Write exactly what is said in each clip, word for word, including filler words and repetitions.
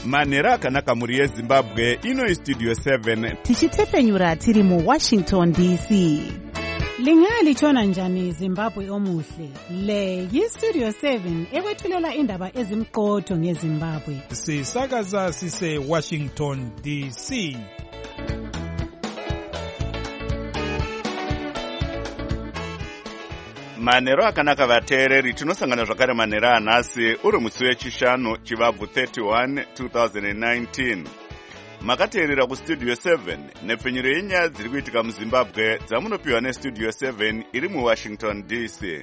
manhero akanaka muri yezimbabwe. Ino istudio seven tichitepenyura tiri muwashington D C. Lingalitshona njani Zimbabwe omuhle? Le yistudio seven ekwethulela indaba ezimqotho ngeZimbabwe. Sisakaza sise Washington D C. manhero akanaka vateereri, tinosangana zvakare manhero anhasi uri musi wechishanu chivabvu thirty-one two thousand nineteen. Makateerera kustudio seven nepfenyuro yenyaya dziri kuitika muZimbabwe dzamunopiwa nestudio seven iri muWashington D C.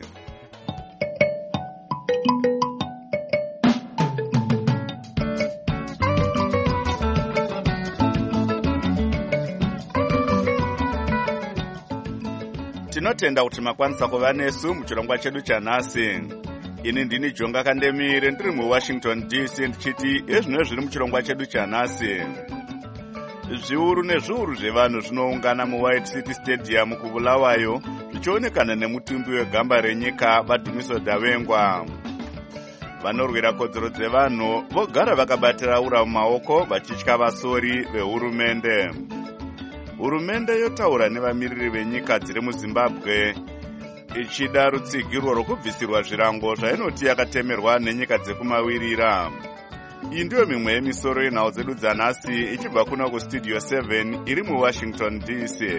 Tinotenda kuti makwanisa kuva nesu muchirongwa chedu chanhasi. Ini ndini Jonga Kandemire ndiri muWashington D C ndichiti ezvino zviri muchirongwa chedu chanhasi. Zviuru nezviuru zvevanhu zvinoungana muWhite City Stadium kuBulawayo zvichionekana nemutumbi wegamba renyika Vadhumiso Davengwa. Vanorwira kodzero dzevanhu vogara vakabatira ura mumaoko vachitya vasori vehurumende. Hurumende yotaura nevamiririri venyika dziri muZimbabwe ichida rutsigiro rwokubvisirwa zvirango zvainoti yakatemerwa nenyika dzekumawirira. Iyi ndiyo mimwe yemisoro yenhau dzedu dzanhasi ichibva kuna kustudio seven iri muWashington D C.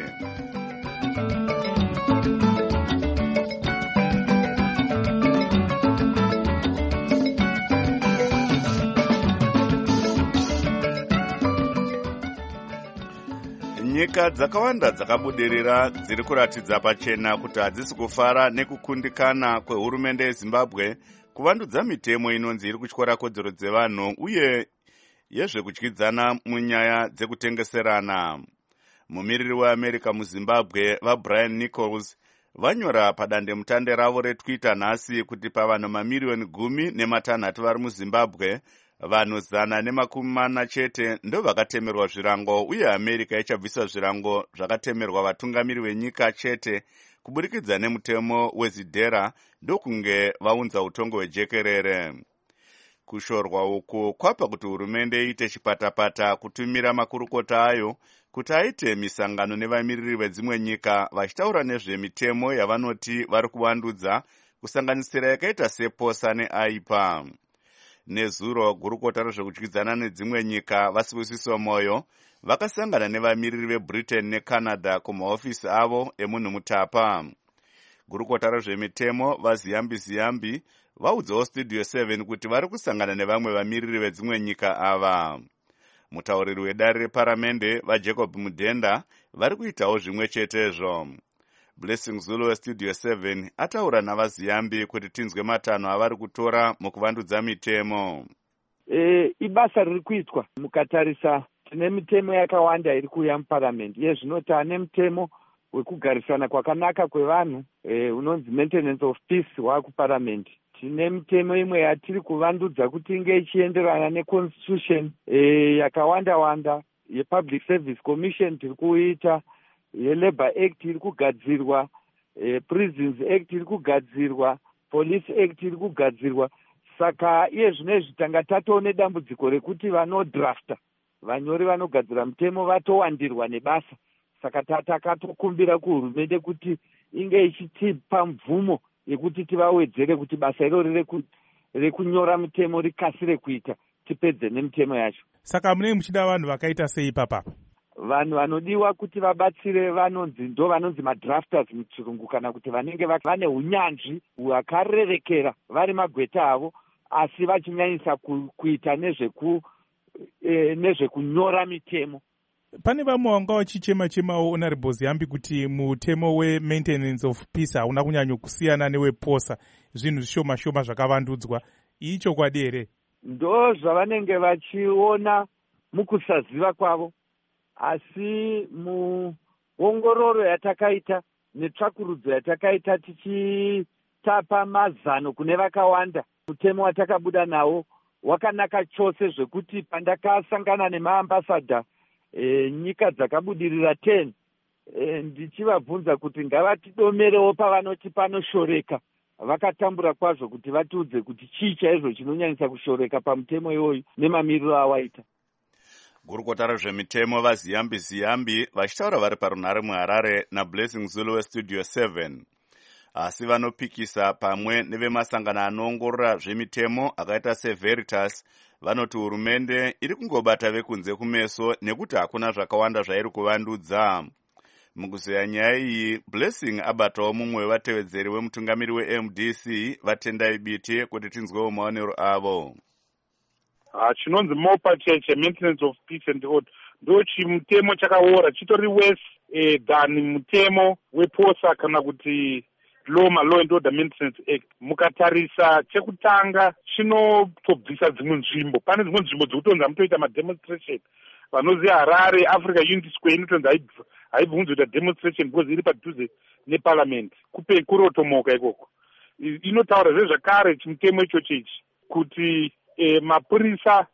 Nyika dzakawanda dzakabudirira dziri kuratidza pachena kuti hadzisi kufara nekukundikana kwehurumende yeZimbabwe kuvandudza mitemo inonzi iri kutyora kodzero dzevanhu uye yezvekutyidzana munyaya dzekutengeserana. Mumiriri weAmerica muZimbabwe vaBrian Nichols vanyora padandemutande ravo reTwitter nhasi kuti pavanhu mamiriyoni gumi nematanhatu vari muZimbabwe, vanhu zana nemakumi mana chete ndo vakatemerwa zvirango uye America ichabvisa zvirango zvakatemerwa vatungamiri venyika chete kuburikidza nemutemo wezidhera ndokunge vaunza utongo hwejekerere. Kushorwa uku kwapa kuti hurumende iite chipatapata kutumira makurukota ayo kuti aite misangano nevamiriri vedzimwe nyika vachitaura nezvemitemo yavanoti vari kuvandudza kusanganisira yakaita seposa neaipa. Nezuro gurukota rezvekutyidzana nedzimwe nyika vasibusiso moyo vakasangana nevamiriri veBritain neCanada kumahofisi avo emunhu mutapa. Gurukota rezvemitemo vaziyambi ziyambi vaudzawo studio seven kuti vari kusangana nevamwe vamiriri vedzimwe nyika ava. Mutauriri wedare reparamende vaJacob Mudhenda vari kuitawo zvimwe chetezvo. Blessing Zulu westudio seven ataura navaziyambi kuti tinzwe matanho avari kutora mukuvandudza mitemo. E, ibasa riri kuitwa mukatarisa tine mitemo yakawanda iri kuuya muparamende. Yezvinoti ane mutemo wekugarisana kwakanaka kwevanhu e, unonzi maintenance of peace wakuparamende. Tine mitemo imwe yatiri kuvandudza kuti inge ichienderana neconstitution e, yakawanda wanda yePublic Service Commission tiri kuita, yeLabour Act iri kugadzirwa, e, Prisons Act iri kugadzirwa, Police Act iri kugadzirwa. Saka iye zvinezvi tanga tatoo nedambudziko rekuti vanodrafta, vanyori vanogadzira mitemo vatowandirwa nebasa. Saka takatokumbira kuhurumende kuti inge ichitipa mvumo yekuti tivawedzere kuti basa irori rekunyora mitemo rikasire kuita, tipedze nemitemo yacho. Saka mune muchida vanhu vakaita sei papa? Vanhu vanodiwa kuti vabatsire vanonzi ndo vanonzi madrafters muchirungu, kana kuti vanenge vane unyanzvi hwakarerekera vari magweta avo asi vachinyanyisa ku, kuita nezveku e, nezvekunyora mitemo. Pane vamwe vanga vachichema-chemawo honorable Ziyambi kuti mutemo we-maintenance of peace hauna kunyanyo kusiyana neweposa, zvinhu zvishoma-shoma zvakavandudzwa. Iyi chokwadi here? Ndo zvavanenge vachiona mukusaziva kwavo, asi muongororo yatakaita netsvakurudzo yatakaita tichitapa mazano kune vakawanda, mutemo watakabuda nawo wakanaka chose zvekuti pandakasangana nemaambasadha e, nyika dzakabudirira ten e, ndichivabvunza kuti ngavatidomerewo pavanoti panoshoreka vakatambura kwazvo kuti vatiudze kuti chii chaizvo chinonyanyisa kushoreka pamutemo iwoyu nemamiriro awaita. gurukota rezvemitemo vaziyambi ziyambi vachitaura vari parunhare muharare nablessing zulu westudio seven, asi vanopikisa pamwe nevemasangano anoongorora zvemitemo akaita severitas vanoti hurumende iri kungobata vekunze kumeso nekuti hakuna zvakawanda zvairi kuvandudza. mukuzeya nyaya iyi, Blessing abatawo mumwe wevatevedzeri wemutungamiri we-M D C vatendai biti kuti tinzwewo maonero avo. chinonzi mopa cheche maintenance of peace and order ndo chimutemo chakaora chitori wese eh, than mutemo weposa kana kuti law law and order maintenance act. Mukatarisa chekutanga chinotobvisa dzimwe nzvimbo. Pane dzimwe nzvimbo dzekutonzi hamutoita mademonstration. Vanoziva Harare Africa Unity Square inotonzi haibvunzoita demonstration because iri padhuze neparliament. Kupe kurotomoka ikoko. Inotaura zvezvakare chimutemo ichocho ichi kuti eh, mapurisa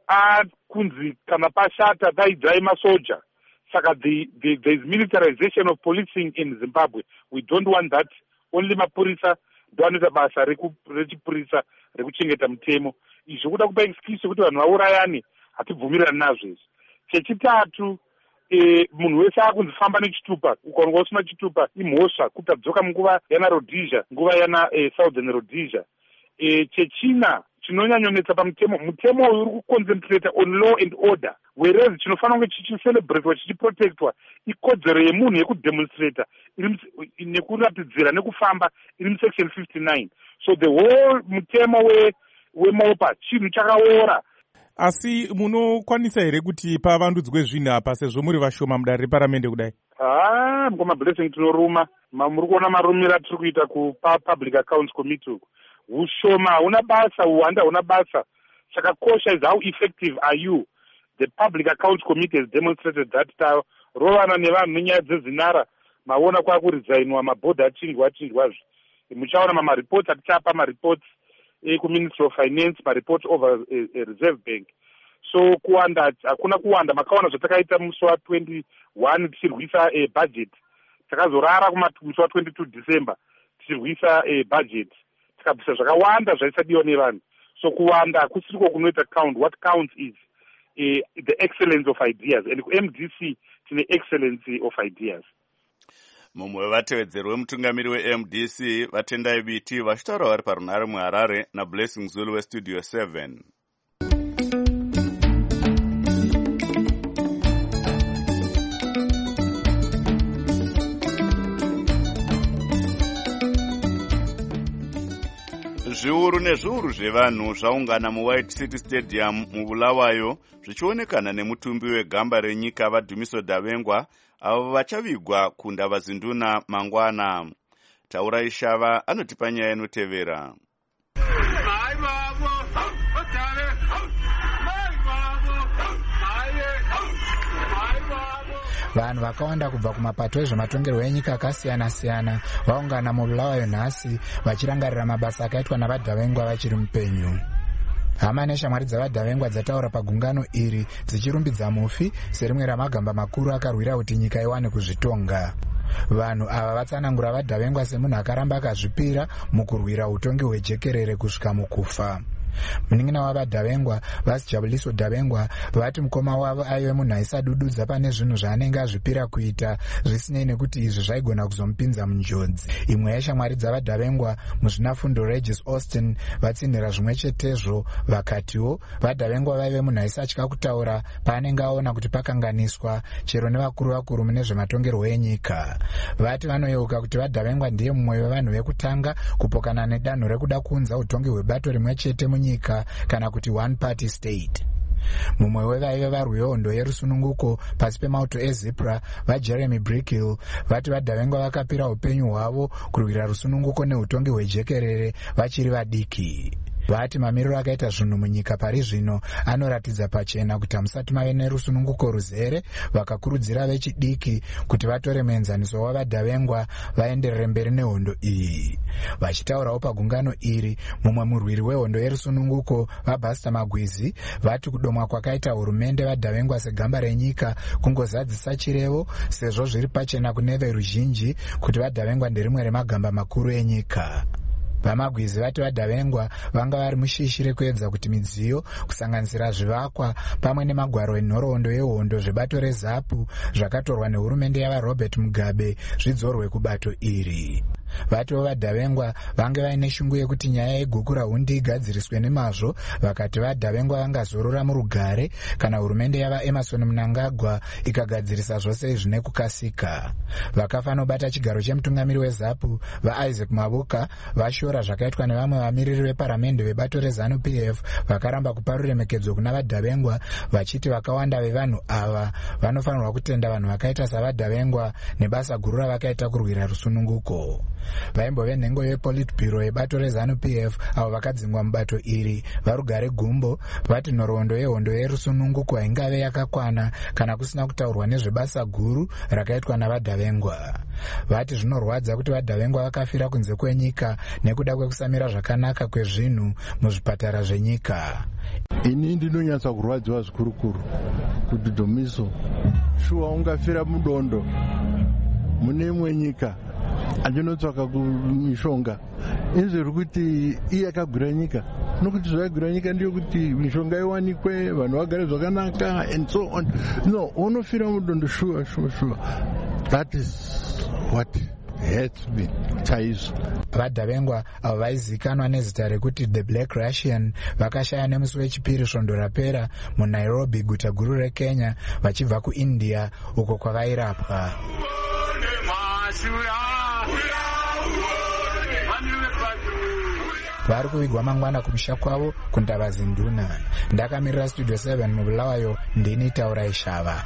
akunzi kana pashata daidzai masoja. Saka the, the, there is militarization of policing in Zimbabwe. We don't want that. Only mapurisa ndo anoita basa rechipurisa rekuchengeta mutemo. Izvo kuda kupa excuse kuti vanhu vaurayani hatibvumirani nazvo izvi. Chechitatu, eh, munhu wese akunzi famba nechitupa. Ukaonekwa usina chitupa imhosva kutadzoka munguva yana Rhodesia, nguva yana eh, Southern Rhodesia. Eh, chechina chinonyanyonetsa pamutemo, mutemo uyu uri kuconcentrate on law and order, whereas chinofanira kunge chichiselebratewa chichiprotectwa ikodzero yemunhu yekudemonstrata nekuratidzira nekufamba iri musection fifty-nine. So the whole mutemo we wemopa chinhu chakaora. Asi munokwanisa here kuti pavandudzwe zvinhu apa sezvo muri vashoma mudare reparamende kudai? Ah, ngoma Blessing tinoruma. Muri kuona marumiro atiri kuita kupa Public Accounts Committee uku. Ushoma una basa, uwanda una basa. Chakakosha is how effective are you? The Public Accounts Committee has demonstrated that ta rovana nevanhu nenyaya dzezinara maona kwakurizainwa mabhodha achingwa achingwazvo. Muchaona mama reports atichapa ma reports eh, ku Ministry of Finance, ma reports over a, a Reserve Bank. So kuwanda hakuna kuwanda, makaona zvatakaita musi wa twenty-one tichirwisa a budget. Takazorara kuma musi wa twenty-two December tichirwisa a budget. Tikabvisa zvakawanda zvaisadiwa nevanhu. So kuwanda hakusiriko kunoita count. What counts is uh, the excellence of ideas, and ku M D C tine excellence of ideas. mumwe wevatevedzeri wemutungamiri we-M D C vatendai biti vachitaura vari parunhare muharare nablessing zulu westudio seven. zviuru nezviuru zvevanhu zvaungana muWhite City Stadium mubulawayo zvichionekana nemutumbi wegamba renyika vaDhumiso Davengwa avo vachavigwa kundava zinduna mangwana. Taura Ishava anotipa nyaya inotevera. Vanhu vakawanda kubva kumapato ezvematongerwo enyika akasiyana-siyana vaungana mubulawayo nhasi vachirangarira mabasa akaitwa navadhavengwa vachiri mupenyu. Hama neshamwari dzavadhavengwa dzataura pagungano iri dzichirumbidza mufi serimwe ramagamba makuru akarwira kuti nyika iwane kuzvitonga. Vanhu ava vatsanangura vadhavengwa semunhu akaramba akazvipira mukurwira utongi hwejekerere kusvika mukufa. Munin'ina wavadhavengwa Vasijabuliso Davengwa vati mukoma wavo aive munhu aisadududza pane zvinhu zvaanenge azvipira kuita zvisinei nekuti izvi zvaigona kuzomupinza munjodzi. Imwe yeshamwari dzavadhavengwa muzvinafundo Regis Austin vatsinhira zvimwe chetezvo vakatiwo vadhavengwa vaive munhu aisatya kutaura paanenge aona kuti pakanganiswa chero nevakuru vakuru mune zvematongerwo enyika. Vati vanoyeuka kuti vadhavengwa ndiye mumwe wevanhu vekutanga kupokana nedanho rekuda kuunza utongi hwebato rimwe chete munyika kana kuti one party state. Mumwe wevaive varwi vehondo yerusununguko pasi pemauto eZipra vaJeremy Brickhill vati vadhavengwa vakapira upenyu hwavo kurwira rusununguko neutongi hwejekerere vachiri vadiki. Vati mamiriro akaita zvinhu munyika pari zvino anoratidza pachena kuti hamusati mave nerusununguko ruzere, vakakurudzira vechidiki kuti vatore muenzaniso wavadhavengwa vaenderere mberi nehondo iyi. Vachitaurawo pagungano iri, mumwe murwiri wehondo yerusununguko vaBasta Magwizi vati kudomwa kwakaita hurumende vadhavengwa segamba renyika kungozadzisa chirevo sezvo zviri pachena kune veruzhinji kuti vadhavengwa nderimwe remagamba makuru enyika. vamagwizi vati vadhavengwa vanga vari mushishi rekuedza kuti midziyo kusanganisira zvivakwa pamwe nemagwaro enhoroondo yehondo zvebato rezapu zvakatorwa nehurumende yavarobert mugabe zvidzorwe kubato iri. Vatiwo vadhavengwa vange vaine shungu yekuti nyaya yegukura hundi igadziriswe nemazvo, vakati vadhavengwa vangazorora murugare kana hurumende yava Emerson Mnangagwa ikagadzirisa zvose izvi nekukasika. Vakafanobata chigaro chemutungamiri wezapu vaIsaac Mabuka vashora zvakaitwa nevamwe vamiriri veparamende vebato rezanu P F vakaramba kupa ruremekedzo kuna vadhavengwa vachiti vakawanda vevanhu ava vanofanirwa kutenda vanhu vakaita savadhavengwa nebasa guru ravakaita kurwira rusununguko. Vaimbove nhengo yepolitbiro yebato rezanu P F avo vakadzingwa mubato iri varugare gumbo vati nhoroondo yehondo yerusununguko haingave yakakwana kana kusina kutaurwa nezvebasa guru rakaitwa navadhavengwa. Vati zvinorwadza kuti vadhavengwa vakafira kunze kwenyika nekuda kwekusamira zvakanaka kwezvinhu muzvipatara zvenyika. Ini ndinonyatsa kurwadziwa zvikurukuru kuti Dhomiso shuwa ungafira mudondo mune imwe nyika andinotsvaka kumishonga izviri kuti iye akagwira nyika nokuti zvakagwira nyika ndiyo kuti mishonga iwanikwe vanhu vagare zvakanaka and so on. No, unofira mudondo shuwa shuwa shuwa. That is what hates me chaizvo. Vadhavengwa avo vaizikanwa nezita rekuti The Black Russian vakashaya nemusi wechipiri svondo rapera muNairobi, guta guru reKenya, vachibva kuIndia uko kwavairapwa. Vari kuvigwa mangwana kumusha kwavo kuNdavazi Nduna. Ndakamirira Studio seven mubulawayo ndini Taurai Shava.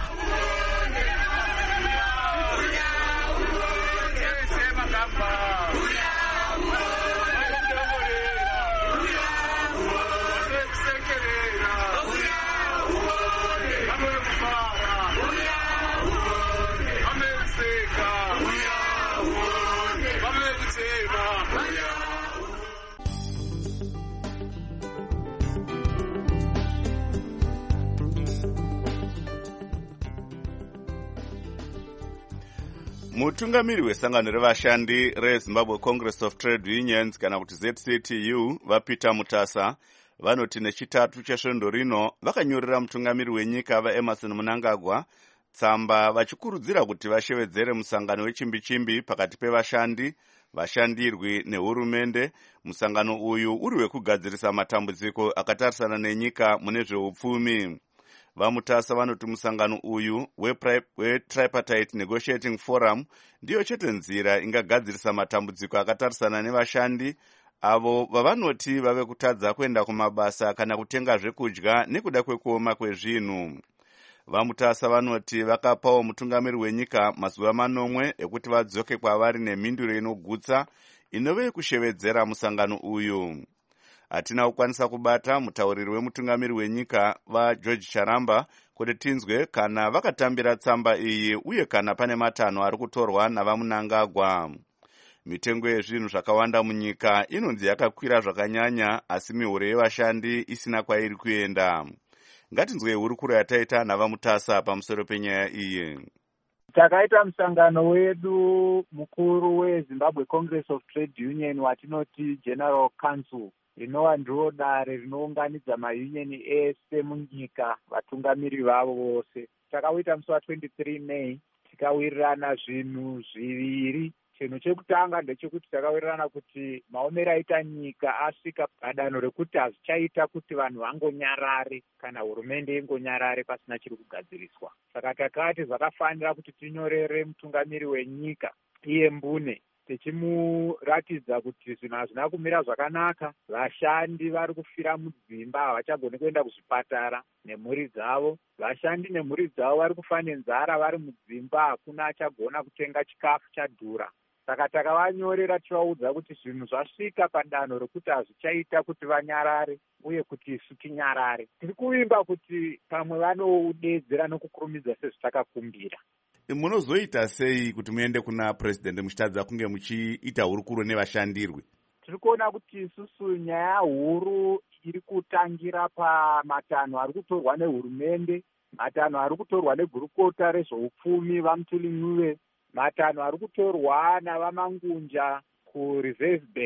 Mutungamiri wesangano revashandi reZimbabwe Congress of Trade Unions kana kuti Z C T U vaPeter Mutasa vanoti nechitatu chesvondo rino vakanyorera mutungamiri wenyika vaEmerson Mnangagwa tsamba vachikurudzira kuti vashevedzere musangano wechimbi-chimbi pakati pevashandi, vashandirwi nehurumende. Musangano uyu uri wekugadzirisa matambudziko akatarisana nenyika mune zveupfumi. VaMutasa vanoti musangano uyu weTripartite Negotiating Forum ndiyo chete nzira ingagadzirisa matambudziko akatarisana nevashandi avo vavanoti vave kutadza kuenda kumabasa kana kutenga zvekudya nekuda kwekuoma kwezvinhu. VaMutasa vanoti vakapawo mutungamiri wenyika mazuva manomwe ekuti vadzoke kwavari nemhinduro inogutsa inove kushevedzera musangano uyu. Hatina kukwanisa kubata mutauriri wemutungamiri wenyika vaGeorge Charamba kuti tinzwe kana vakatambira tsamba iyi uye kana pane matanho ari kutorwa navaMnangagwa. Mitengo yezvinhu zvakawanda munyika inonzi yakakwira zvakanyanya asi mihuro yevashandi isina kwairi kuenda. Ngatinzwe hurukuro yataita navaMutasa pamusoro penyaya iyi. Takaita musangano wedu mukuru weZimbabwe Congress of Trade Union watinoti General Council, rinova ndiro dare rinounganidza maunioni ese munyika vatungamiri vavo vose. Takauita musi wa23 May tikawirirana zvinhu zviviri. Chinhu chekutanga ndechekuti takawirirana kuti maomero aita nyika asvika padanho rekuti hazvichaita kuti vanhu vangonyarare kana hurumende ingonyarare pasina chiri kugadziriswa. Saka takati zvakafanira kuti tinyorere mutungamiri wenyika iye mbune tichimuratidza kuti zvinhu hazvina kumira zvakanaka. Vashandi vari kufira mudzimba, havachagoni kuenda kuzvipatara nemhuri dzavo. Vashandi nemhuri dzavo vari kufa nenzara vari mudzimba, hakuna achagona kutenga chikafu chadhura. Saka takavanyorera tivaudza kuti zvinhu zvasvika padanho rekuti hazvichaita kuti vanyarare uye kuti isu tinyarare. Tiri kuvimba kuti pamwe vanoudedzera nokukurumidza sezvitakakumbira. Munozoita sei kuti muende kuna president muchitadza kunge muchiita hurukuro nevashandirwi? Tiri kuona kuti isusu nyaya huru iri kutangira pamatanho ari kutorwa nehurumende, matanho ari kutorwa negurukota rezveupfumi vaMutuli, matanho ari kutorwa navaMangunja kuReserve Bank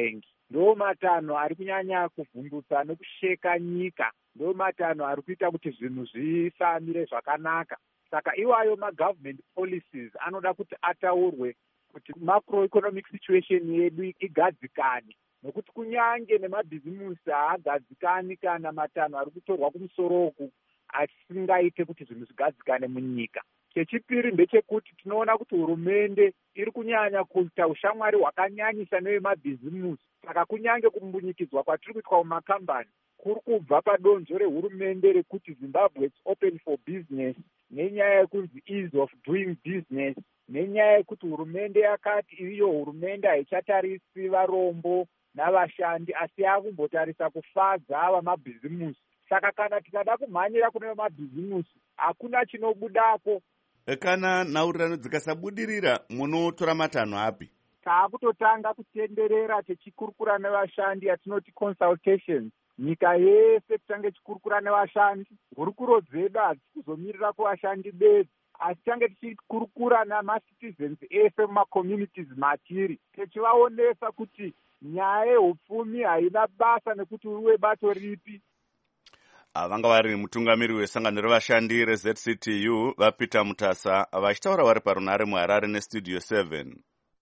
ndo matanho ari kunyanya kuvhundutsa nekusheka nyika, ndo matanho ari kuita kuti zvinhu zvifamire zvakanaka. Saka iwayo magovernment policies anoda kuti ataurwe kuti macroeconomic situation yedu igadzikane, nokuti kunyange nemabhizimusi haagadzikani kana matanho ari kutorwa kumusoro uku asingaite kuti zvinhu zvigadzikane munyika. Chechipiri ndechekuti tinoona kuti hurumende iri kunyanya kuita ushamwari hwakanyanyisa nevemabhizimusi. Saka kunyange kumbunyikidzwa kwatiri kuitwa mumakambani kuri kubva padonzvo rehurumende rekuti Zimbabwe is open for business, nenyaya yekunzi ease of doing business, nenyaya yekuti hurumende yakati iyo hurumende haichatarisi varombo navashandi asi yakumbotarisa kufadza vamabhizimusi. Saka kana tikada kumhanyira kune vamabhizimusi hakuna chinobudako. Kana nhaurirano dzikasabudirira munotora matanho api? Taakutotanga kutenderera tichikurukura nevashandi atinoti consultations. Nyika yese titange tichikurukura nevashandi. Hurukuro dzedu hadzisi kuzomirira kuvashandi bedzi, asi tange tichikurukura namacitizens ese mumacommunities matiri, tichivaonesa kuti nyaya yeupfumi haina basa nekuti uri webato ripi. Vanga vari mutungamiri wesangano revashandi reZ C T U vaPeter Mutasa vachitaura vari parunare muHarare nestudio seven.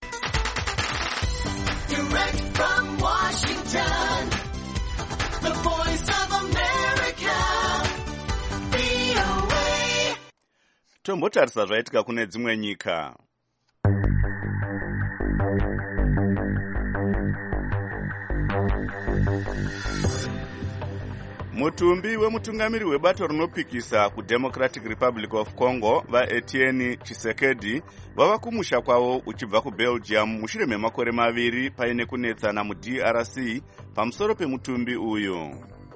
Direct from Washington, the voice of America, V O A. Tombotarisa zvaitika kune dzimwe nyika. Mutumbi wemutungamiri webato rinopikisa kuDemocratic Republic of Congo vaEtienne Tshisekedi vava kumusha kwavo uchibva kuBelgium mushure memakore maviri paine kunetsana muD R C pamusoro pemutumbi uyu.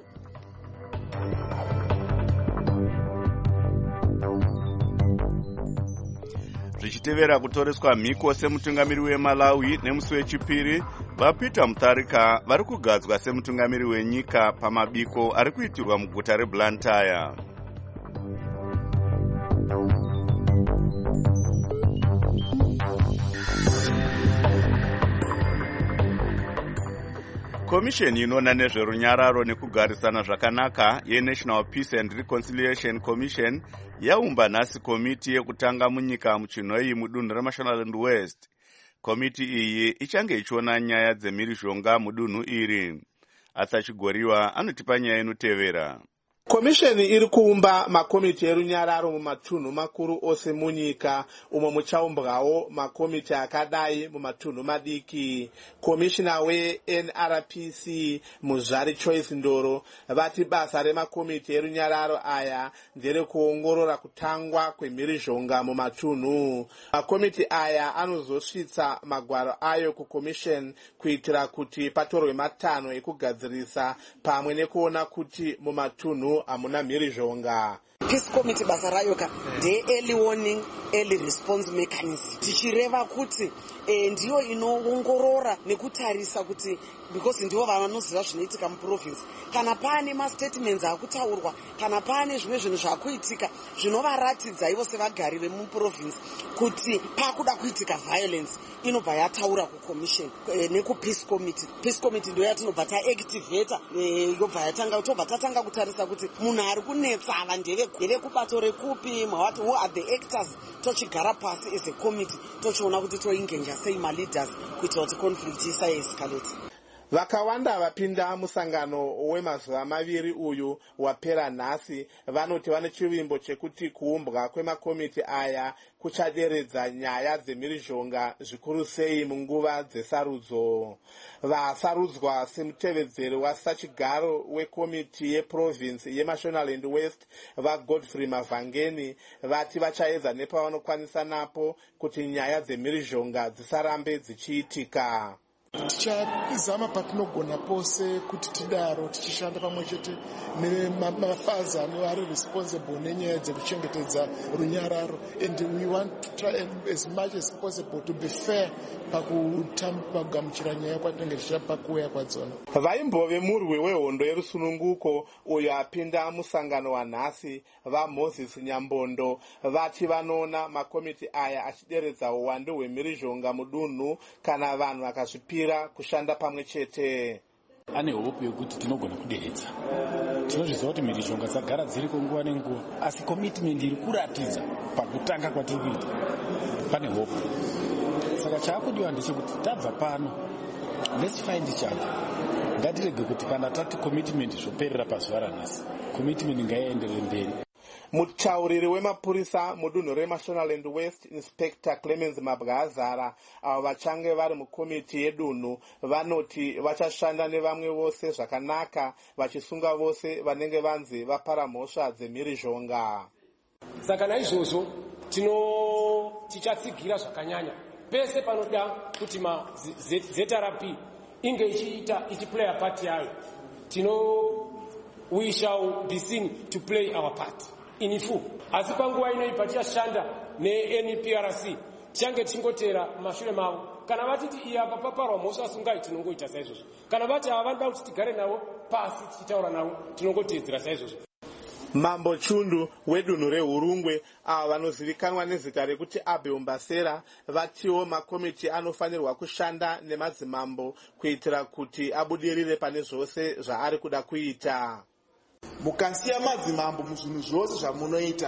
Zvichitevera kutoreswa mhiko semutungamiri weMalawi nemusi wechipiri, vaPeter Mutharika vari kugadzwa semutungamiri wenyika pamabiko ari kuitirwa muguta reBlantyre. Komisheni inoona nezverunyararo nekugarisana zvakanaka yeNational Peace and Reconciliation Commission yaumba nhasi komiti yekutanga munyika muChinhoyi mudunhu reMashonaland West. Komiti iyi ichange ichiona nyaya dzemhirizhonga mudunhu iri. Atsachigoriwa anotipa nyaya inotevera. Komisheni iri kuumba makomiti erunyararo mumatunhu makuru ose munyika, umo muchaumbwawo makomiti akadai mumatunhu madiki. Komishina weN R P C Muzvari Choice Ndoro vati basa remakomiti erunyararo aya nderekuongorora kutangwa kwemhirizhonga mumatunhu. Makomiti aya anozosvitsa magwaro ayo kukomisheni kuitira kuti patorwe matanho ekugadzirisa pamwe nekuona kuti mumatunhu amuna mhirizhonga. Peace Committee basa rayo ka de early warning early response mechanism, tichireva kuti e, ndiyo inoongorora nekutarisa kuti because ndivo vanoziva zvinoitika muprovince. Kana pane mastatements akutaurwa, kana pane zvimwe zvinhu zvakuitika zvinovaratidza ivo sevagari vemuprovince kuti pakuda kuitika violence, inobva yataura kucommission e, nekupeace committee. Peace committee ndio yatinobva taactivata e, yobva yatanga tobva tatanga kutarisa kuti munhu ari kunetsa ava ndeve ndeve kubato rekupi, mawati who are the actors. Tochigara pasi as a committee tochiona kuti toingenja sei maleaders kuitira kuti conflict isa escalate. Vakawanda vapinda musangano wemazuva maviri uyu wapera nhasi vanoti vane chivimbo chekuti kuumbwa kwemakomiti aya kuchaderedza nyaya dzemhirizhonga zvikuru sei munguva dzesarudzo. Vasarudzwa semutevedzeri wasachigaro wekomiti yeprovince yeMashonaland West vaGodfrey Mavhangeni vati vachaedza nepavanokwanisa napo kuti nyaya dzemhirizhonga dzisarambe dzichiitika. Tichazama patinogona pose kuti tidaro tichishanda pamwe chete nemafazi ari responsible nenyaya dzekuchengetedza runyararo, and we want to try as much as possible to be fair pakugamuchira nyaya kwatinenge tichapa kuuya kwadzona. Vaimbove murwi wehondo yerusununguko uyo apinda musangano wanhasi vaMoses Nyambondo vati vanoona makomiti aya achideredza uwandu hwemhirizhonga mudunhu kana vanhu vakazvipira vanokurudzira kushanda pamwe chete. Ane hope yekuti tinogona kuderedza. Tinozviziva kuti mhirizhonga dzagara dziriko nguva nenguva, asi commitment iri kuratidza pakutanga kwatiri kuita pane hope. Saka chaakudiwa ndechekuti tabva pano, let's find each other. Ngatirege kuti kana tati commitment zvoperera pazuva ranhasi, commitment ngaienderere mberi. Mutauriri wemapurisa mudunhu reMashonaland West, Inspector Clemens Mabwazara, avo vachange vari mukomiti yedunhu vanoti vachashanda nevamwe vose zvakanaka, vachisunga vose vanenge vanzi vapara mhosva dzemhirizhonga. Saka naizvozvo tino tichatsigira zvakanyanya pese panoda kuti ma Z R P inge ichiita ichiplaya part yayo. Tino we shall be seen to play our part in full. Asi panguva inoipa tichashanda ne-N P R C tichange tichingotera mashure mavo. Kana vatiti iya apa paparwa mhosva sungai tinongoita saizvozvo. Kana vati ava vanoda kuti tigare navo pasi tichitaura navo tinongoteedzera saizvozvo. Mambo Chundu wedunhu reHurungwe, ava vanozivikanwa nezita rekuti Abel Mbasera, vatiwo makomiti anofanirwa kushanda nemadzimambo kuitira kuti abudirire pane zvose zvaari kuda kuita. Mukasiya madzimambo muzvinhu zvose zvamunoita,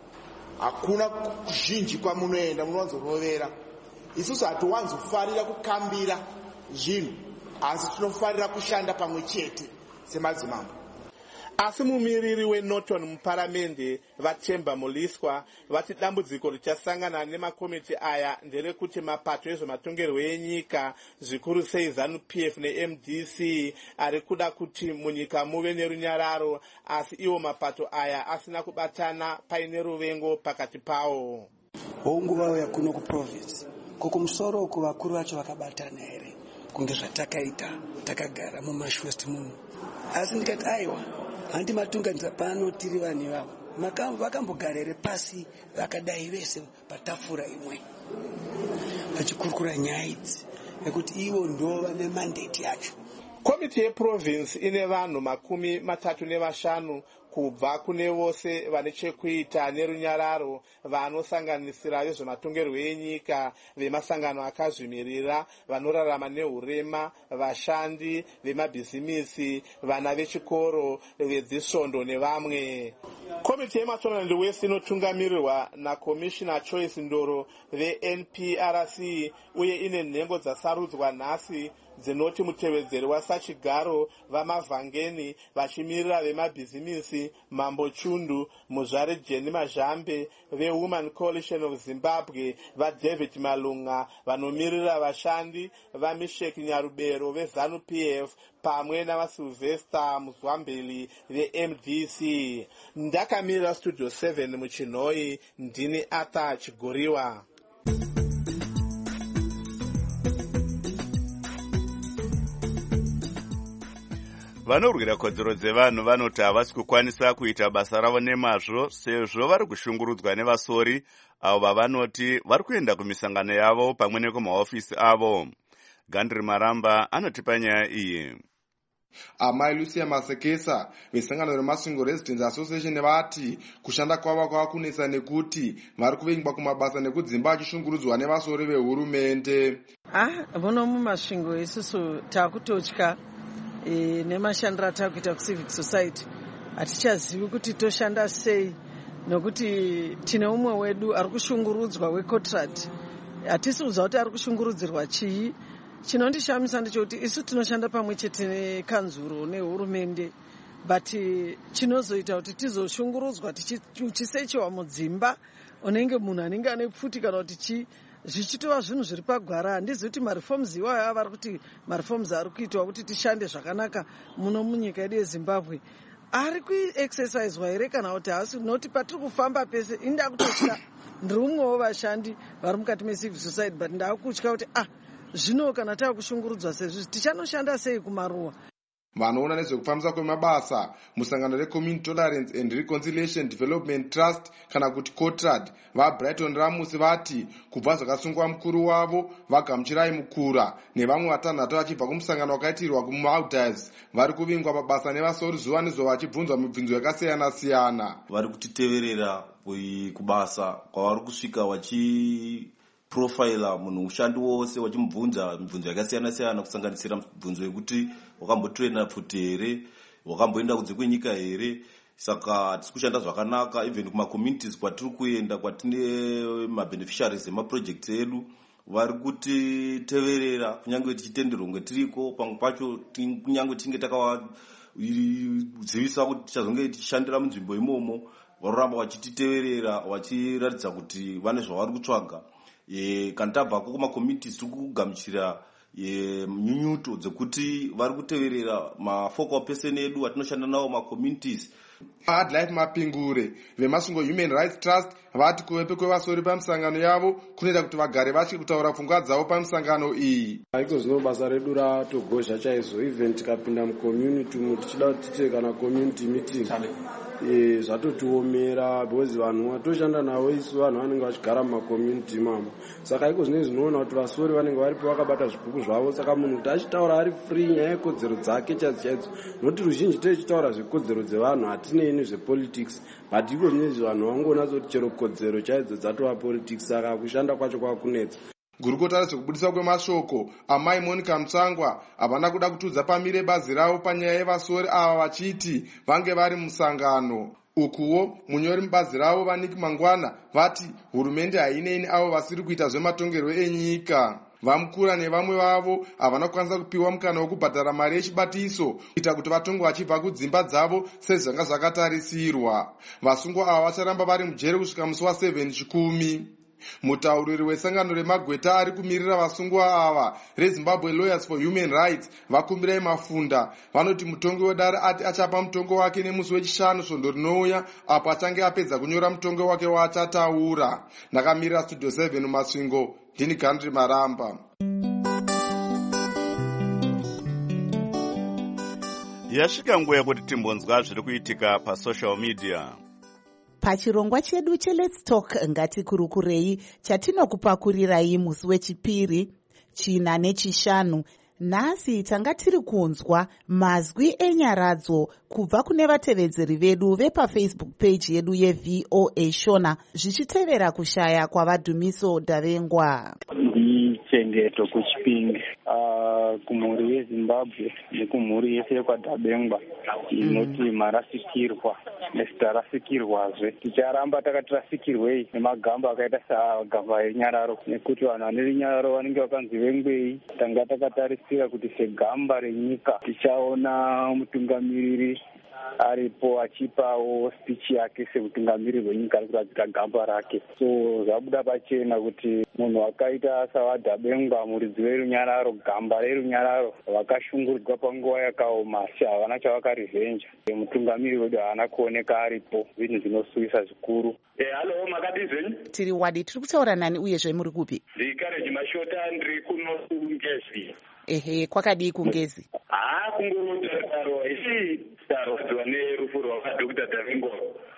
hakuna kuzhinji kwamunoenda munowanzorovera. Isusu hatiwanzofarira kukambira zvinhu, asi tinofarira kushanda pamwe chete semadzimambo. Asi mumiriri weNorton muparamende vaTemba Muliswa vati dambudziko richasangana nemakomiti aya nderekuti mapato ezvematongerwo enyika zvikuru sei ZANU-P F neM D C ari kuda kuti munyika muve nerunyararo, asi iwo mapato aya asina kubatana paine ruvengo pakati pawo. Hounguva yakuno kuprovince kokumusoro uku vakuru vacho vakabatana here kunge zvatakaita takagara mumashwest muno, asi ndikati aiwa handi matunganidza pano tiri vanhu vavo vakambogarere pasi vakadai vese patafura imwe vachikurukura nyaya idzi nekuti ivo ndo vane mandate yacho. Komiti yeprovince ine vanhu makumi matatu nevashanu kubva kune vose vane chekuita nerunyararo, vanosanganisira vezvematongerwo enyika, vemasangano akazvimirira, vanorarama nehurema, vashandi vemabhizimisi, vana vechikoro, vedzisvondo nevamwe. Komiti yeMashonaland West inotungamirirwa naCommissioner Choice Ndoro veN P R C uye ine nhengo dzasarudzwa nhasi dzinoti mutevedzeri wasachigaro vamavhangeni vachimirira vemabhizimisi Mambo Chundu, muzvare Jenny Mazhambe veWomen Coalition of Zimbabwe, vaDavid Malunga vanomiririra vashandi, vaMishek Nyarubero veZANU-P F pamwe navaSylvester Muzwambeli veM D C. Ndakamirira Studio seven muChinhoi, ndini Arthur Chigoriwa. Vanorwira kodzero dzevanhu vanoti havasi kukwanisa kuita basa ravo nemazvo sezvo vari kushungurudzwa nevasori avo vavanoti vari kuenda kumisangano yavo pamwe nekumahofisi avo. Gandri Maramba anotipa nyaya iyi. Amai Lucia Masekesa vesangano reMasingo Residents Association vati kushanda kwavo kwavakunetsa nekuti vari kuvengwa kumabasa nekudzimba achishungurudzwa nevasori vehurumende. Ah, muno mumasvingo isusu takutotya e, nemashandiro atakuita kucivic society. Hatichazivi kuti toshanda sei nokuti tine umwe wedu ari kushungurudzwa weCotrad. Hatisi kuziva kuti ari kushungurudzirwa chii. Chinondishamisa ndechekuti isu tinoshanda pamwe chete nekanzuro nehurumende, but chinozoita kuti tizoshungurudzwa tichisechiwa mudzimba unenge munhu anenge ane pfuti kana kuti chi zvichitova zvinhu zviri pagwara. Handizi kuti mareforms iwayo ava vari kuti mareforms ari kuitwa kuti tishande zvakanaka muno munyika yedu yeZimbabwe ari kuexerciswa here kana kuti haasi, noti patiri kufamba pese inda kutotya ndiri umwewo vashandi vari mukati mecivil society, but ndakutya kuti ah zvino kana tava kushungurudzwa sezvizvi tichanoshanda sei kumaruwa. Vanoona nezvekufambisa kwemabasa musangano reCommunity Tolerance and Reconciliation Development Trust kana kuti Cotrad vaBrighton Ramusi vati kubva zvakasungwa mukuru wavo vaGamuchirai Mukura nevamwe vatanhatu vachibva kumusangano wakaitirwa kuMaldives vari kuvingwa pabasa nevasori zuva nezuva vachibvunzwa mibvunzo yakasiyana siyana. Vari kutiteverera kubasa kwavari kusvika vachi profila munhu ushandi wose wachimubvunza mibvunzo yakasiyana siyana kusanganisira mibvunzo yekuti wakambotraina pfuti here, wakamboenda kunze kwenyika here. Saka tiri kushanda zvakanaka even kumacommunities kwatiri kuenda kwatine mabeneficiaries emaprojects edu vari kutiteverera kunyange tichitenderwa ngetiriko. Pamwe pacho kunyange tinge takavadzivisa kuti tichazonge tichishandira munzvimbo imomo, varoramba vachititeverera vachiratidza kuti vane zvavari kutsvaga. Kana tabvako kumacommunities tiri kugamuchira nyunyuto dzekuti vari kuteverera mafocal person edu atinoshanda nawo macommunities. Hardlife Mapingure veMasungo Human Rights Trust vati kuvepe kwevasori pamusangano yavo kunoita kuti vagare vatye kutaura pfungwa dzavo pamusangano iyi. Iko zvino basa redu ratogozha chaizvo, even tikapinda mucommunity umu tichida kuti tiite kana community meeting e zvatotiomera because vanhu vatoshanda navo isu vanhu vanenge vachigara mumacommunity mamo. Saka iko zvino zvinoona kuti vasori vanenge varipo vakabata zvibhuku zvavo, saka munhu kuti achitaura ari free nyaya yekodzero dzake chaidzo chaidzo, nokuti ruzhinji tichitaura zvekodzero dzevanhu hatinei zvepolitics, but iko zvinezvi vanhu vangoona kuti chero kodzero chaidzo dzatova politics, saka kushanda kwacho kwakunetsa. Gurukota rezvekubudiswa kwemashoko amai Monica Mutsangwa havana kuda kutudza pamire bazi ravo panyaya yevasori ava vachiti vange vari musangano. Ukuwo munyori mubazi ravo Vaniki Mangwana vati hurumende hainei avo vasiri kuita zvematongerwo enyika. Vamukura nevamwe vavo havana kukwanisa kupiwa mukana wokubhadhara mari yechibatiso kuita kuti vatongwe vachibva kudzimba dzavo sezvanga zvakatarisirwa. Vasungwa ava vacharamba vari mujere kusvika musi wa7 chikumi. Mutauriri wesangano remagweta ari kumirira vasungwa ava reZimbabwe Lawyers for Human Rights Vakumbirai Mafunda vanoti mutongi wedare ati achapa mutongo wake nemusi wechishanu svondo rinouya apo achange apedza kunyora mutongo wake waachataura. Ndakamirira Studio seven Masvingo, ndini Gandri Maramba. Yasvika nguva yekuti timbonzwa zviri kuitika pasocial media. Pachirongwa chedu cheLet's Talk ngatikurukurei chatinokupakurirai musi wechipiri, china nechishanu. Nhasi tanga tiri kunzwa mazwi enyaradzo kubva kune vatevedzeri vedu vepafacebook page yedu yeV O A Shona zvichitevera kushaya kwavadhumiso Davengwa. Chengeto kuchipinge uh, kumhuri yeZimbabwe nekumhuri yese yekwaDhabengwa inoti marasikirwa nesitarasikirwazve. Ticharamba takati rasikirwei nemagamba akaita sagamba renyararo, nekuti vanhu vane runyararo vanenge vakanzi vengwei. Tanga takatarisira kuti segamba renyika tichaona mutungamiriri aripo achipawo speech yake semutungamiriri wenyika ari kuradzika gamba rake. So zvabuda pachena kuti munhu wakaita sawaDhabengwa, muridzi werunyararo, gamba rerunyararo, vakashungurudzwa panguva yakaoma asi havana chavakarivenja. Mutungamiriri wedu haana kuoneka aripo, zvinhu zvinosuvisa zvikuru. Eh, halo, makati zvenyu? Tiri wadi, tiri kutaura nani uyezve muri kupi? Ndikareji Mashota, ndiri kuno kuNgezi. Ehe, kwakadii kuNgezi? Ah, kungotarwa isi tarwadziwa nerufu rwavadhokita Davengwa.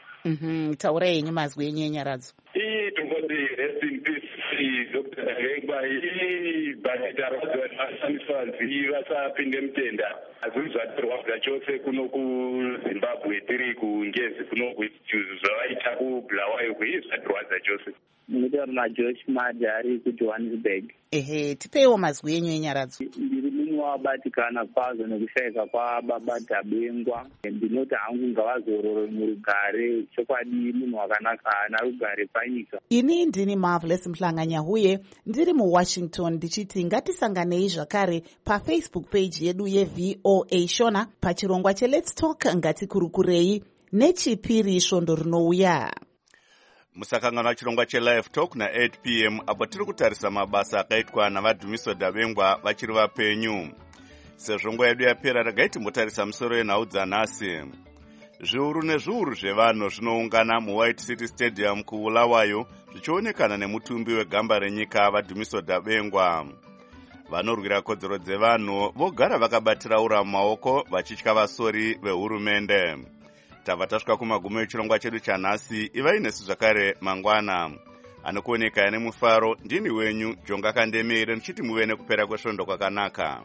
Mhm, taurai yenyu mazwi enyu enyaradzo. Ii tongoti rest in peace Doctor Davengwa. Ii basi tarwadziwa nevashamiswadzi vasapinde mutenda. Azviri zvatirwadza chose kuno kuZimbabwe tiri kuNgezi kuno zvavaita kuBulawayo ii zvatirwadza chose. Ndinotaura naJosh Madha ari kuJohannesburg. Ehe, tipeiwo mazwi enyu enyaradzo. Ndiri mumwe wabatikana kwazvo nekushayika kwababa Dhabengwa. Ndinoti hangu ngavazorore murugare, chokwadi munhu wakanaka ana rugare panyika. Ini ndini Marvelous Mhlanganyahuye ndiri muWashington ndichiti ngatisanganei zvakare pafacebook page yedu yeV O A Shona pachirongwa cheLet's Talk ngatikurukurei nechipiri svondo rinouya. Musakanganwa chirongwa cheLive Talk na eight p m apo tiri kutarisa mabasa akaitwa navadhumiso Davengwa vachiri vapenyu. Sezvo nguva yedu yapera regai timbotarisa musoro yenhau dzanhasi. Zviuru nezviuru zvevanhu zvinoungana muWhite City Stadium kuBulawayo zvichionekana nemutumbi wegamba renyika vadhumiso Davengwa. Vanorwira kodzero dzevanhu vogara vakabatira ura mumaoko vachitya vasori vehurumende. Tava tasvika kumagumo echirongwa chedu chanhasi. Ivai nesu zvakare mangwana. Anokuoneka nemufaro ndini wenyu Jonga Kandemire ndichiti muve nekupera kwesvondo kwakanaka.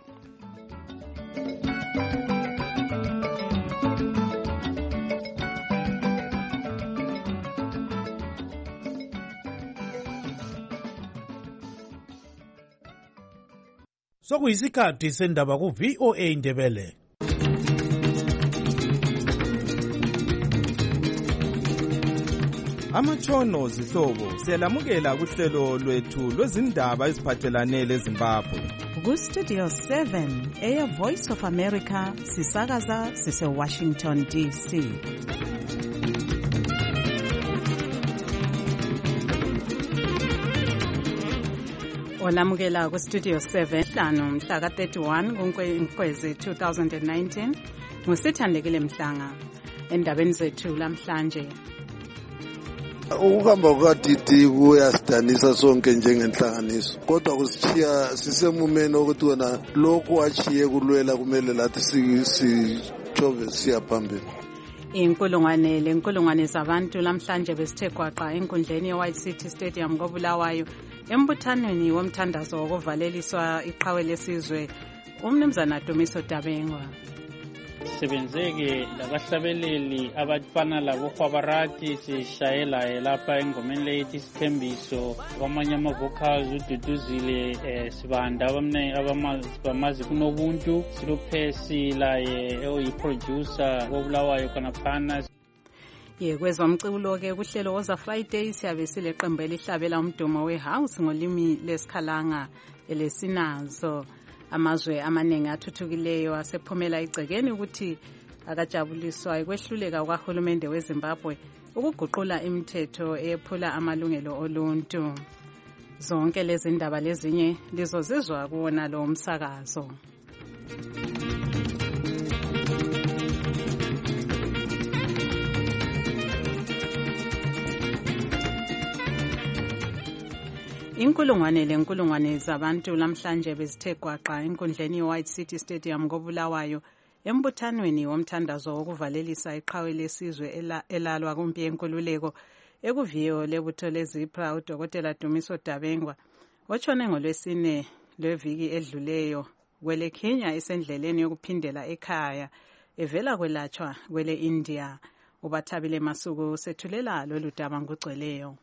Sokuyisikhathi sendaba ku V O A Ndebele. Amatshono zihlobo siyalamukela kuhlelo lwethu lwezindaba eziphathelane leZimbabwe. Ku-Studio seven, Air Voice of America, sisakaza sise-Washington D C. Olamukela ku-Studio seven, hlanu mhla ka-thirty-one kuNkwezi two thousand nineteen, ngusithandekile Mhlanga. Endabeni zethu lamhlanje. Ukuhamba kukadidi kuyasidanisa sonke njengenhlanganiso, kodwa kusithiya sisemumeni ukuthi wena lokhu achiye kulwela kumele lathi sijove siya phambili. Inkulungwane lenkulungwane zabantu lamhlanje besithe gwaqa enkundleni ye-White City Stadium koBulawayo embuthanweni womthandazo wokuvaleliswa iqhawe lesizwe uMnumzana Dumiso Dabengwa. Sibenzeke labahlabeleli abafana labo Khwabarati sishayela lapha engomeni lethi Sithembiso kwamanye ama vocals ududuzile sibanda abamne abamazi kunobuntu siluphesi la oyi producer wobulawayo kanaphana. Ye kwezomculo ke kuhlelo woza Friday siyabe sile qembu elihlabela umdumo wehouse ngolimi lesikhalanga elesinazo. Amazwe amaningi athuthukileyo asephumela igcekeni ukuthi akajabuliswa ikwehluleka kwahulumende weZimbabwe ukuguqula imithetho ephula amalungelo oluntu. Zonke lezi ndaba lezinye lizozizwa kuwona lo msakazo. Inkulungwane lenkulungwane zabantu lamhlanje bezithe gwaqa enkundleni ye-White City Stadium koBulawayo embuthanweni womthandazo wokuvalelisa iqhawe lesizwe elalwa kumpi yenkululeko ekuviyo lebutho leZIPRA uDokotela Dumiso Dabengwa otshone ngolwesine lweviki edluleyo kwele Kenya esendleleni yokuphindela ekhaya evela kwelatshwa kwele India. Ubathabile Masuku sethulela lolu daba ngugcweleyo.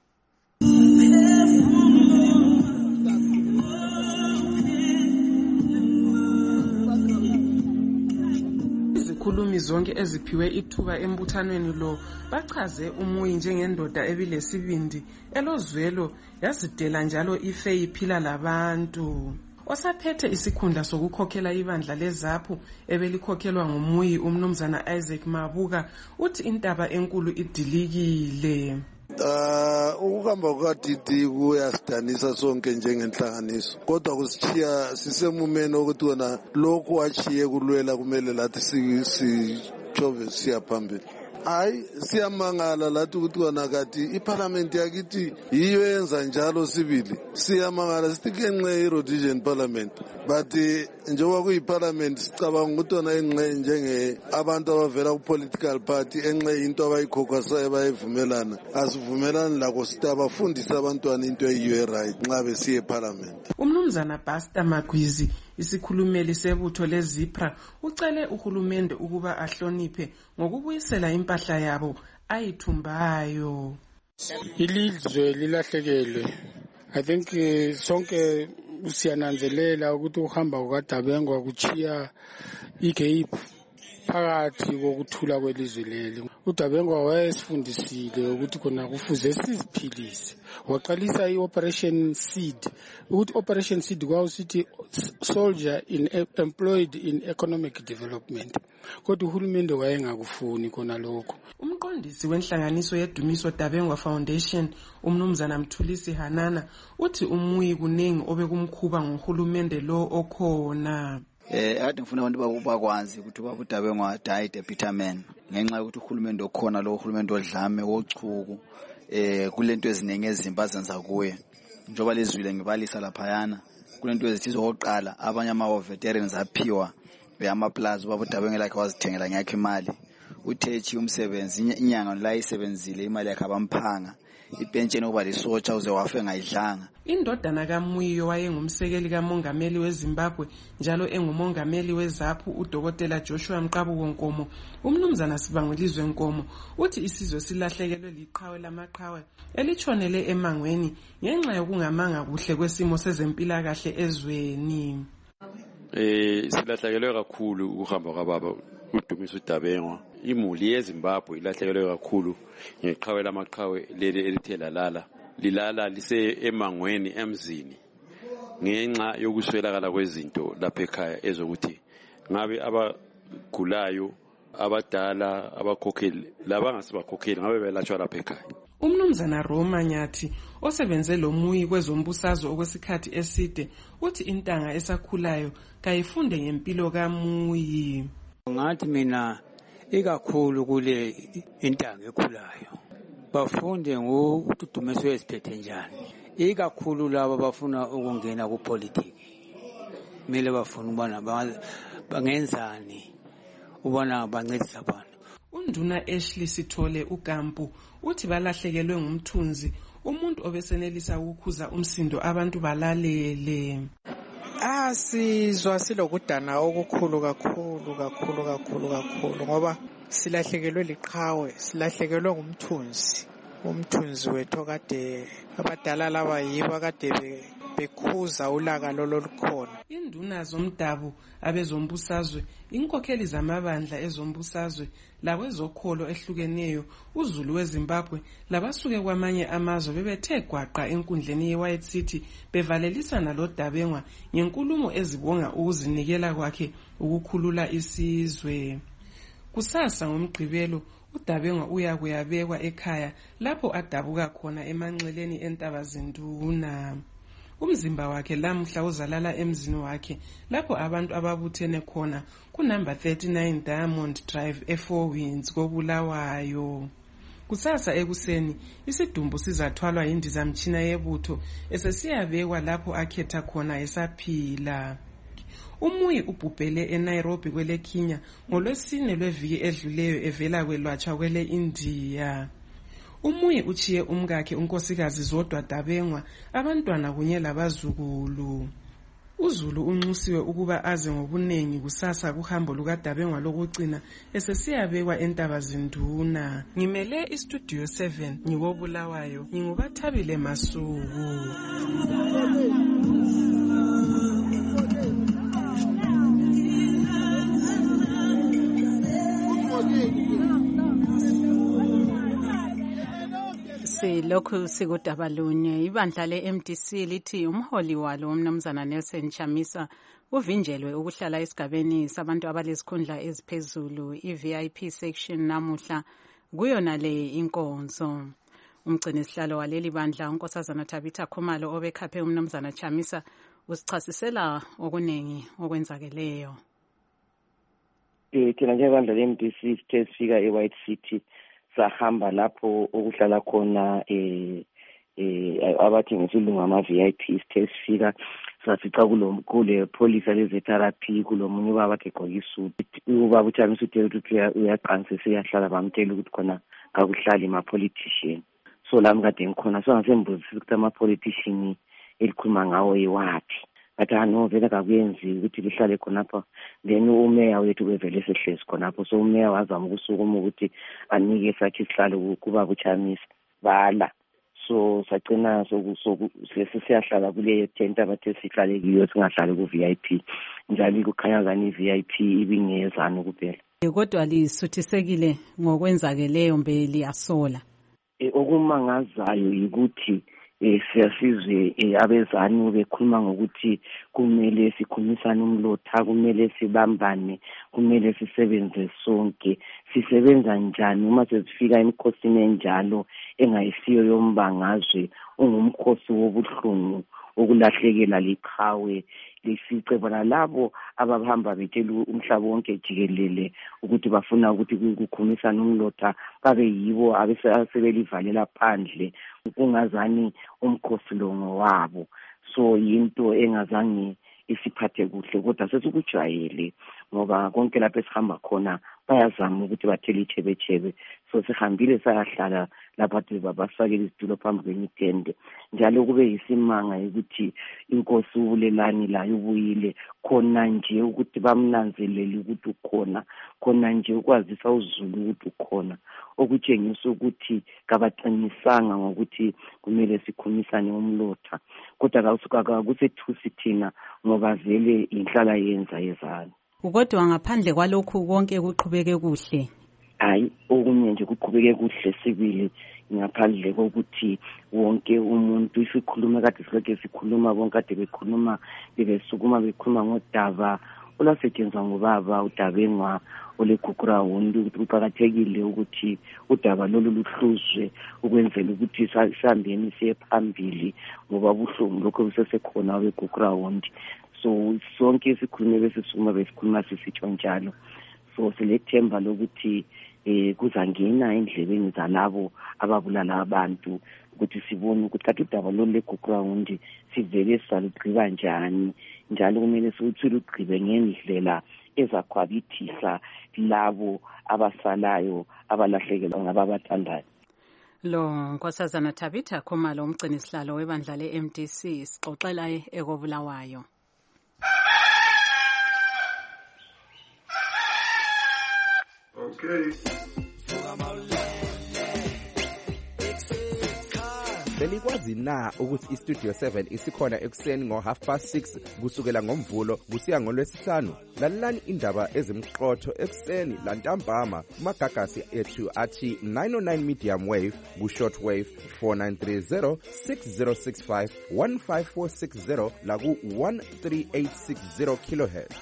Izikhulumi zonke eziphiwe ithuba embuthanweni lo bachaze umuyi njengendoda ebilesibindi elozwelo yazidela njalo ife iphila labantu. Osaphethe isikhundla sokukhokhela ibandla leZAPU ebelikhokhelwa ngumuyi uMnumzana Isaac Mabuka uthi intaba enkulu idilikile. Uh ukuhamba kukadidi kuyasidanisa sonke njengenhlanganiso, kodwa kusithiya sisemumeni ukuthi wena lokhu achiye kulwela kumele lathi sijove siya phambili. Hayi siyamangala lathi ukuthi wena kati iparliament yakithi yiyo yenza njalo sibili. Siyamangala sithi kenxe i-Rhodesian parliament, but njengoba kuyiparliament sicabanga ukuthi wena enxe njenge abantu abavela ku-political party enxe into abayikhokhwasayo bayivumelana. Asivumelani lako sithi abafundise abantwana into eyiyo right nxa besiye eparliament. Umnumzana Basta Magwizi isikhulumeli sebutho leZIPRA ucele uhulumende ukuba ahloniphe ngokubuyisela impahla yabo ayithumbayo. Ilizwe lilahlekelwe. I think uh, sonke siyananzelela ukuthi uhamba kukaDabengwa kuchiya igap phakathi kokuthula kwelizwe leli. uDabengwa wayesifundisile ukuthi khona kufuze siziphilise. Waqalisa i-Operation Seed. Ukuthi Operation Seed kwawusithi soldier in employed in economic development. Kodwa uhulumende wayengakufuni khona lokho. Umqondisi wenhlanganiso yeDumiso Dabengwa Foundation uMnumzana Mthulisi Hanana uthi umuyi kuningi obekumkhuba ngohulumende lo okhona. Eh ade ngifuna abantu bakwazi ukuthi baba uDabengwa died a bitter man ngenxa yokuthi uhulumende okhona lo uhulumende odlame wochuku eh kulento eziningi ezimba zenza kuye njoba lezwile ngibalisa lapha yana kulento ezithi zoqala abanye ama veterans aphiwa beyama plaza baba uDabengwa lakhe wazithengela ngakhe imali uthechi umsebenzi inyanga la isebenzile imali yakhe abamphanga ipentsheni oba lisotsha uze wafe ngayidlanga. Indodana kaMuyo wayengumsekeli kamongameli weZimbabwe njalo engumongameli weZAPU uDokotela Joshua Mqabuko Nkomo. Umnumzana Sibangwelizwe Nkomo uthi isizwe silahlekelwe liqhawe lamaqhawe elitshonele emangweni ngenxa yokungamanga kuhle kwesimo sezempilakahle ezweni. Eh silahlekelwe kakhulu ukuhamba kwababa uDumisa uDabengwa. Imuli yeZimbabwe ilahlekelwe kakhulu ngeqhawe lamaqhawe leli elithe lalala. Lilala lise emangweni emzini ngenxa yokuswelakala kwezinto lapha ekhaya ezokuthi ngabe abagulayo abadala abakhokheli labangasibakhokeli ngabe belatshwa lapha ekhaya. Umnumzana Roma Nyathi osebenze lomuyi kwezombusazwe okwesikhathi eside uthi intanga esakhulayo kayifunde ngempilo kamuyi. Ngathi mina ikakhulu kule intanga ekhulayo bafunde ngokuDumisa wesiphethe njani, ikakhulu laba bafuna ukungena kupolitiki kumele bafuna ubona bangenzani ubona bancedisa abantu. Unduna Ashley Sithole uGampu uthi balahlekelwe ngumthunzi, umuntu obesenelisa ukukhuza umsindo abantu balalele. Ah sizwa silokudana okukhulu kakhulu kakhulu kakhulu kakhulu ngoba silahlekelwe liqhawe, silahlekelwe ngumthunzi. Umthunzi wethu kade abadala laba yibo kade bekhuza ulaka lolukhona. Induna zomdabu abezombusazwe, inkokheli zamabandla ezombusazwe lawezokholo ehlukeneyo, uZulu weZimbabwe labasuke kwamanye amazwe bebethe gwaqa enkundleni yeWhite City bevalelisana loDabengwa ngenkulumo ezibonga ukuzinikela kwakhe ukukhulula isizwe. Kusasa ngomgqibelo uDabengwa uya kuyabekwa ekhaya lapho adabuka khona emanxeleni entaba zinduna. Umzimba wakhe lamhla uzalala emzini wakhe lapho abantu ababuthene khona ku number thirty-nine Diamond Drive eFour Winds koBulawayo. Kusasa ekuseni isidumbu sizathwalwa yindizamtshina yebutho esesiyabekwa lapho akhetha khona esaphila. Umuyi ubhubhele eNairobi kwele Kenya ngolwesine lweviki edluleyo evela kwelwatsha kwele India. Umuyi uchiye umkakhe unkosikazi Zodwa Dabengwa, abantwana kunye labazukulu. uZulu unxusiwe ukuba aze ngobunengi kusasa kuhambo lukaDabengwa lokugcina esesiyabekwa entaba zinduna. Ngimele iStudio seven ngikobulawayo, ngingubathabile Masuku. Lokhu sikudaba lunye. Ibandla le-M D C lithi umholi walo umnumzana Nelson Chamisa uvinjelwe ukuhlala esigabeni sabantu abalezikhundla eziphezulu i-V I P section namuhla kuyona le inkonzo. Umgcini sihlalo waleli bandla unkosazana Tabitha Khumalo obekhaphe umnumzana Chamisa usichasisela okunengi okwenzakeleyo. Eh thina njengabandla le-M D C sithe sifika eWhite City sahamba lapho okuhlala khona eh eh abathi ngesilungu ama V I P sithe sifika safica kulo kule police leze therapy kulomunye ubaba egqoka isuit ubaba uThamisa uthe ukuthi uyaqanisa siyahlala bamtela ukuthi khona akuhlali ma politician. So lami kade ngikhona so ngasembuzisa ukuthi ama politician elikhuluma ngawo yiwathi bathi ano vele kakuyenzi ukuthi lihlale khonapha. Then umeya wethu bevele sehlezi khonapho, so umeya wazama ukusukuma ukuthi anike sathi sihlale kuba kuChamisa bala. So sagcina sesiyahlala kuleyo tent abathe sihlale kiyo singahlali ku V I P njalo kukhanya kani V I P ibingezana kuphela. Kodwa lisuthisekile ngokwenzakeleyo mbe liyasola. Okumangazayo yikuthi eh siyasizwe abezani bekhuluma ngokuthi kumele sikhumisane umlotha, kumele sibambane, kumele sisebenze sonke. Sisebenza njani uma sesifika emkhosini enjalo engayisiyo yombangazwe ungumkhosi wobuhlungu okulahlekela liqhawe lifice bona labo abahamba betshela umhlaba wonke jikelele ukuthi bafuna ukuthi kukhumisana umlotha babe yibo abesebelivalela phandle kungazani umkhosi lo ngowabo. So yinto engazange isiphathe kuhle kodwa sesikujwayele ngoba konke lapho esihamba khona bayazama ukuthi bathele ichebechebe. So sihambile sayahlala lapho ade babasakele izitulo phambi kwemitende. Njalo kube yisimanga ukuthi inkosi uBulelani layo ubuyile khona nje ukuthi bamnanzelele ukuthi ukhona, khona nje ukwazisa uZulu ukuthi ukhona, okutshengisa ukuthi kabaqinisanga ngokuthi kumele sikhumisane umlotha, kodwa kawusuka kusethusi thina ngoba vele inhlala yenza yezana. Kodwa ngaphandle kwalokhu konke kuqhubeke kuhle. Hayi, okunye nje kuqhubeke kuhle sibili ngaphandle kokuthi wonke umuntu isikhuluma kade silokhe sikhuluma bonke kade bekhuluma bebesukuma bekhuluma ngodaba olasetshenzwa ngubaba uDabengwa oleGugura wondi ukuthi kuqakathekile ukuthi udaba lolu luhluzwe ukwenzela ukuthi sihambeni siye phambili ngoba buhlungu lokho busesekhona weGugura wondi. So sonke isikhulume besisukuma besikhuluma sisitsho njalo. So silethemba lokuthi eh kuzangena endlebeni zalabo ababulala abantu ukuthi sibone ukuthi kathi udaba lo leGugura wondi sivele salugqiba njani, njalo kumele siwuthule ugqibe ngendlela ezakhwabithisa labo abasalayo abalahlekelwa ngababathandayo. Lo Nkosazana Tabitha Khumalo umgcini sihlalo webandla le-M D C sixoxela ekobulawayo. Okay. Belikwazi na ukuthi iStudio seven isikhona ekuseni ngo half past six kusukela ngomvulo kusiya ngolwesihlanu? Lalelani indaba ezimqotho ekuseni lantambama kumagagasi ethu athi nine oh nine medium wave ku short wave four nine three zero six zero six five one five four six zero la ku one three eight six zero kilohertz.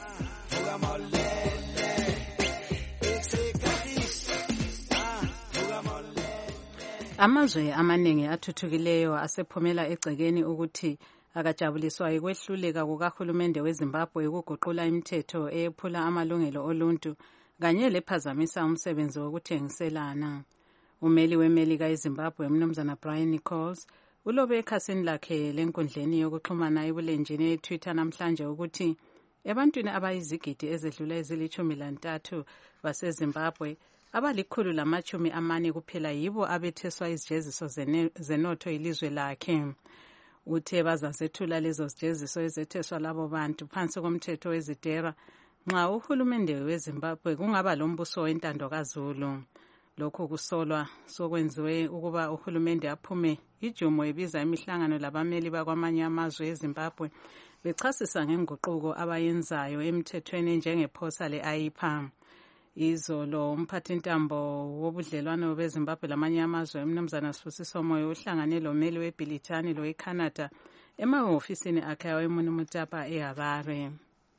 Amazwe amaningi athuthukileyo asephumela egcekeni ukuthi akajabuliswa ikwehluleka kukahulumende weZimbabwe ukuguqula imithetho eyephula amalungelo oluntu kanye lephazamisa umsebenzi wokuthengiselana. Umeli weMelika eZimbabwe uMnumzana Brian Nichols ulobe ekhasini lakhe lenkundleni yokuxhumana ebulenjini eTwitter namhlanje ukuthi ebantwini abayizigidi ezedlula ezilithumi lantathu baseZimbabwe abalikhulu lamachumi amane kuphela yibo abetheswa izijeziso zenotho ilizwe lakhe. Uthe bazazethula lezo zijeziso ezetheswa labo bantu phansi komthetho wezidera nxa uhulumende weZimbabwe kungaba lombuso wentando kaZulu. Lokhu kusolwa sokwenziwe ukuba uhulumende aphume ijumo ebiza imihlangano labameli bakwamanye amazwe eZimbabwe bechasisa ngenguquko abayenzayo emthethweni njengephosa le-I I P A. Izolo umphathintambo wobudlelwano beZimbabwe lamanye amazwe uMnumzana Sibusiso Moyo uhlangane lomeli weBrithani loweCanada emahofisini akhe eMunumutapa eHarare.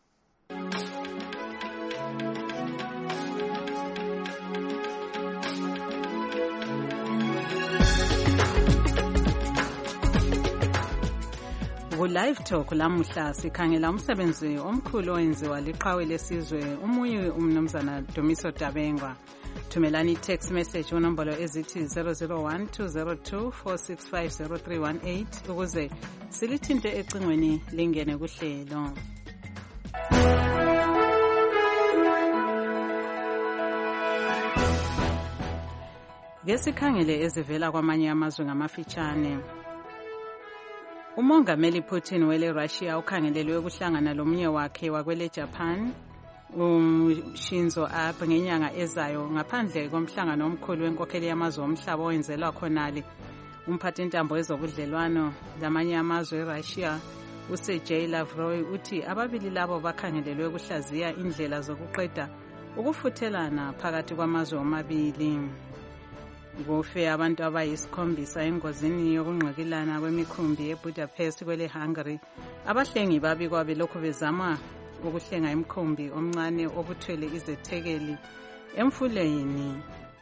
Ku-Live Talk lamuhla sikhangela umsebenzi omkhulu owenziwa liqhawe lesizwe umuyi uMnumzana Dumiso Dabengwa. Thumelani text message unombolo ezithi zero zero one two zero two four six five zero three one eight ukuze silithinte ecingweni lingene kuhlelo. Ngesikhangele ezivela kwamanye amazwe ngamafitshane. Umongameli Putin wele Russia ukhangelelwe ukuhlangana lomunye wakhe wakwele Japan uShinzo Abe ngenyanga ezayo ngaphandle komhlangano omkhulu wenkokheli yamazwe omhlaba owenzelwa khonale. Umphathintambo wezobudlelwano lamanye amazwe eRussia uSergey Lavrov uthi ababili labo bakhangelelwe ukuhlaziya indlela zokuqeda ukufuthelana phakathi kwamazwe omabili. Kufe abantu abayisikhombisa engozini yokunqakilana kwemikhumbi eBudapest kwele Hungary. Abahlengi babikwa belokhu bezama ukuhlenga imikhumbi omncane obuthwele izethekeli emfuleni.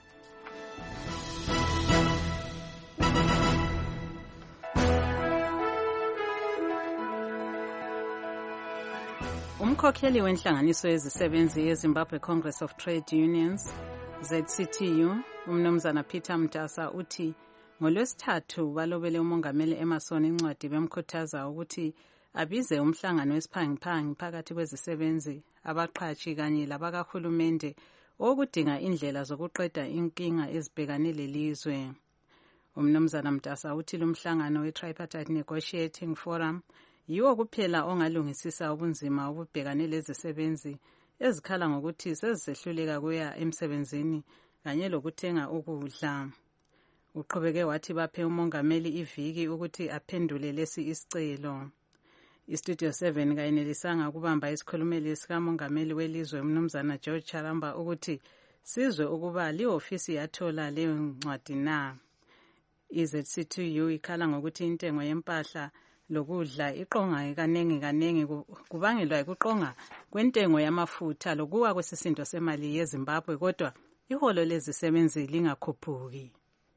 Umkhokheli wenhlanganiso yezisebenzi yeZimbabwe Congress of Trade Unions Z C T U uMnumzana Peter Mtasa uthi ngolwesithathu balobele umongameli Emerson incwadi bemkhuthaza ukuthi abize umhlangano wesiphangiphangi phakathi kwezisebenzi abaqhatshi kanye labakahulumende okudinga indlela zokuqeda inkinga ezibhekane lelizwe. Umnumzana Mtasa uthi lumhlangano we-Tripartite Negotiating Forum yiwo kuphela ongalungisisa ubunzima obubhekane lezisebenzi ezikhala ngokuthi sezisehluleka kuya emsebenzini kanye lokuthenga ukudla. Uqhubeke wathi baphe umongameli iviki ukuthi aphendule lesi isicelo. IStudio seven kayenelisanga ukubamba isikhulumeli sikamongameli welizwe umnumzana George Charamba ukuthi sizwe ukuba liofisi yathola leyo ncwadi na. I-Z C two U ikhala ngokuthi intengo yempahla lokudla iqonga kanengi kanengi kubangelwa ukuqonga kwentengo yamafutha lokuwa kwesisindo semali yeZimbabwe kodwa iholo lezisebenzi lingakhuphuki.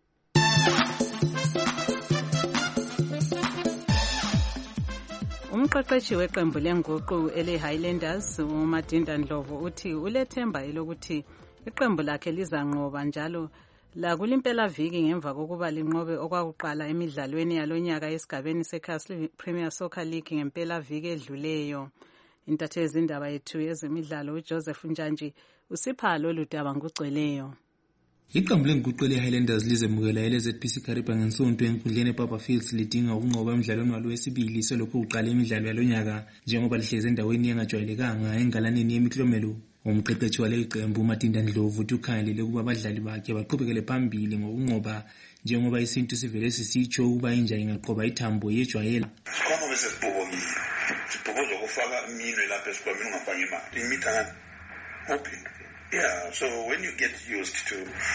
Umqeqeshi weqembu lenguqu ele-Highlanders uMadinda Ndlovu uthi ulethemba elokuthi iqembu lakhe lizanqoba njalo lakulimpela viki ngemva kokuba linqobe okwakuqala emidlalweni yalonyaka esigabeni seCastle Premier Soccer League ngempela viki edluleyo. Intatheli zindaba yethu yezemidlalo uJoseph Njanji usipha lolu daba ngugcweleyo. Iqembu lenguqu le-Highlanders lizemukela ele-Z P C Kariba ngesonto enkundleni ePapa Fields lidinga ukunqoba emidlalweni walo wesibili selokhu uqala imidlalo yalonyaka njengoba lihleze endaweni engajwayelekanga engalaneni yemiklomelo. Umqeqeshi wale iqembu uMadinda Ndlovu uthi ukhangelele ukuba abadlali bakhe baqhubekele phambili ngokunqoba njengoba isintu sivele sisitsho ukuba inja ingaqhoba ithambo yejwayela. Sikhona bese sibhobongile. Sibhoboza ukufaka iminwe lapha esikwamini ungafanga imali. Imitha open. Yeah, so when you get used to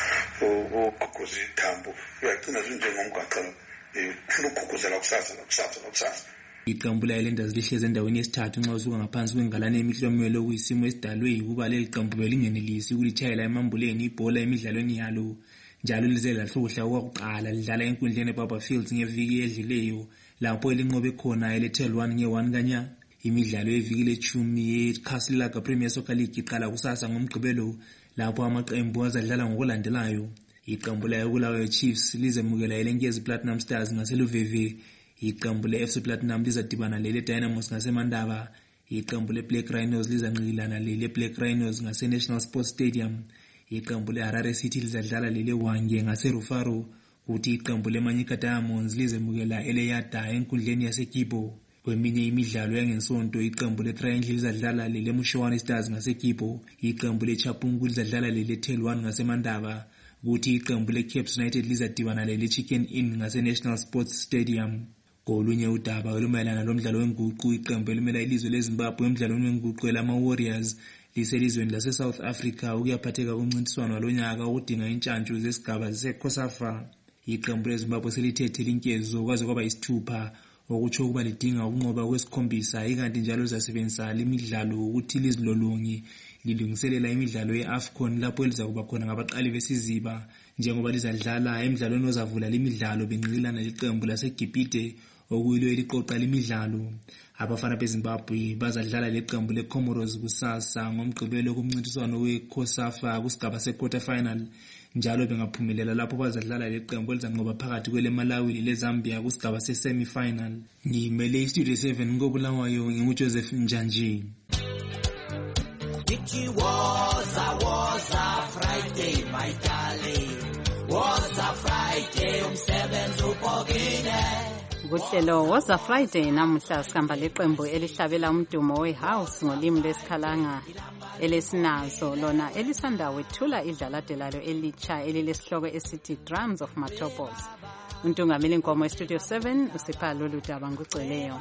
ukukhukuza ithambo, uyagcina njengomgaqa ufuna ukukhukhuzela kusasa kusasa kusasa. Iqembu le-Highlanders lihleze endaweni yesithathu nxa usuka ngaphansi kwengalane yemiklomelo okuyisimo esidalwe yikuba leli qembu belingenelisi ukulitshayela emambuleni ibhola emidlalweni yalo. Njalo lize lahluhla okwakuqala lidlala enkundleni ePapa Fields ngeviki edlileyo lapho elinqobe khona ele-Tel one nge-one kanya. Imidlalo yeviki lechumi ye-Castle Premier Soccer League iqala kusasa ngomgqibelo lapho amaqembu azadlala ngokulandelayo. Iqembu layo Chiefs lizemukela elenkezi Platinum Stars ngaseluveve. Iqembu le-F C Platinum lizadibana lele Dynamos ngaseMandaba. Iqembu le-Black Rhinos lizanqilana lele Black Rhinos ngase-National Sports Stadium. Iqembu le-Harare City lizadlala lele Hwange ngase-Rufaro. Kuthi iqembu le-Manyika Diamonds lizemukela ele-Yada enkundleni yaseKibo. Kweminye imidlalo yangesonto iqembu le-Triangle lizadlala lele Mushowane Stars ngaseKibo. Iqembu le-Chapungu lizadlala lele Tel one ngaseMandaba. Kuthi iqembu le-Caps United lizadibana lele Chicken Inn ngase-National Sports Stadium. Kolunye udaba olumayelana lomdlalo wenguqu iqembu elimela ilizwe leZimbabwe emdlalweni wenguqu elama-Warriors liselizweni lase-South Africa ukuyaphatheka kumncintiswano walonyaka ukudinga intshantshu zesigaba se-COSAFA. Iqembu leZimbabwe selithethe linkezo kwaze kwaba yisithupha okutsho ukuba lidinga ukunqoba kwesikhombisa ikanti njalo lizasebenzisa lemidlalo ukuthi lizilolonge lilungiselela imidlalo ye-AFCON lapho elizakuba khona ngabaqali besiziba njengoba lizadlala emidlalweni ozavula lemidlalo benqilana leqembu laseGibhite okuyilo eliqoqa lemidlalo. Abafana beZimbabwe bazadlala leqembu leComoros kusasa ngomgqibelo kumncintiswano we-COSAFA kusigaba se-quarter final njalo bengaphumelela lapho bazadlala leqembu elizanqoba phakathi kwele Malawi leZambia kusigaba se-semi final. Ngimele iStudio seven ngobulawayo nginguJoseph Njanji. It was a was a Friday, my darling. Was a Friday, umsebenzi ubhokile. Kuhlelo was a Friday namuhla sikhamba leqembu elihlabela umdumo we-house ngolimi lesikhalanga elesinazo lona elisanda wethula idlalade lalo elitsha elilesihloko esithi Drums of Matopos. Untungameli Nkomo eStudio seven usipha lolu daba ngugcweleyo.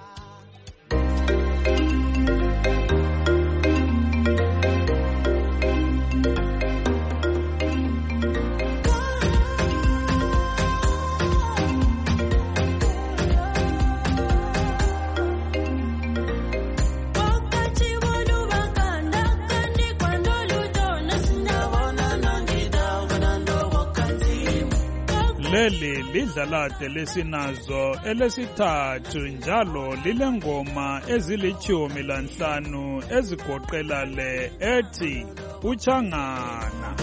Leli lidlalade lesinazo elesithathu njalo lilengoma ezilichumi lanhlanu ezigoqela le ethi Uchangana.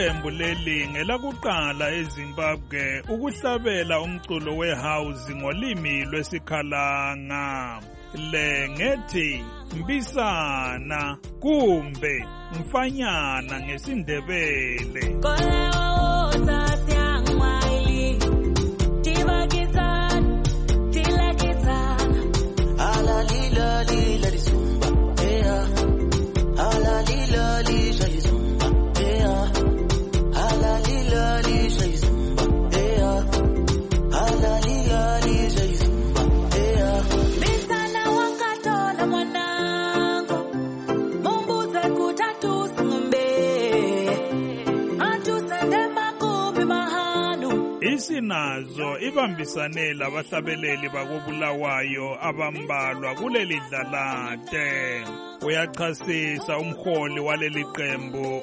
Iqembu leli ngelakuqala eZimbabwe ukuhlabela umculo wehouse ngolimi lwesikhalanga. Le ngethi mbisana kumbe mfanyana ngesindebele. Isinazo ibambisane labahlabeleli bakobulawayo abambalwa kuleli dlalate. Uyachasisa umholi waleli qembu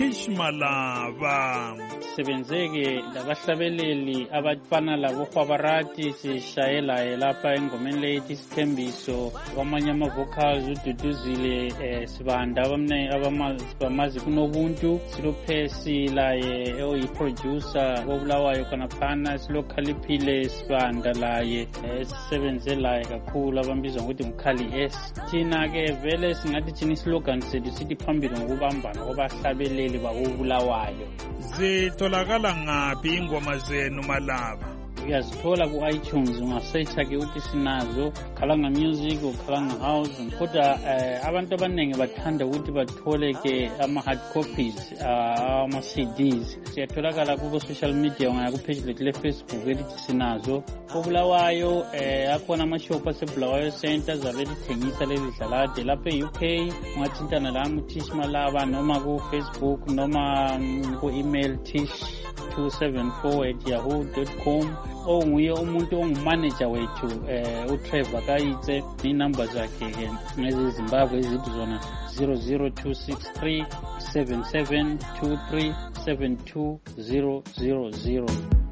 uTishmalava. Sebenzeke labahlabeleli abafana labo Khwabarati sishayela lapha engomeni lethi isithembiso kwamanye ama vocals ududuzile eh, sibanda abamne abamazi kunobuntu silophesi laye oyi producer wobulawayo kana phana silokhaliphile sibanda laye sisebenze laye kakhulu abambizwa ngokuthi mkhali S. Thina ke vele singathi thina islogan sethu sithi phambili ngokubambana kwabahlabeleli bakobulawayo. Zitholakala ngaphi ingoma zenu Malava? Uyazithola ku-iTunes ungasearcha ke uthi sinazo Khalanga Music uKhalanga House kodwa eh, abantu abaningi bathanda ukuthi bathole ke ama hard copies ama C Ds siyatholakala ku social media ungaya ku page lethu le Facebook elithi sinazo Obulawayo eh akhona ama shop asebulawayo center zabe lithengisa leli dlalade lapha e U K ungathintana lami uTishmalava noma ku Facebook noma ku email tish two seven four at yahoo dot com onguye umuntu ongumanager wethu eh uTrevor Kayitse inumber zakhe ke ngezimbabwe izithi zona zero zero two six three seven seven two three seven two zero zero zero.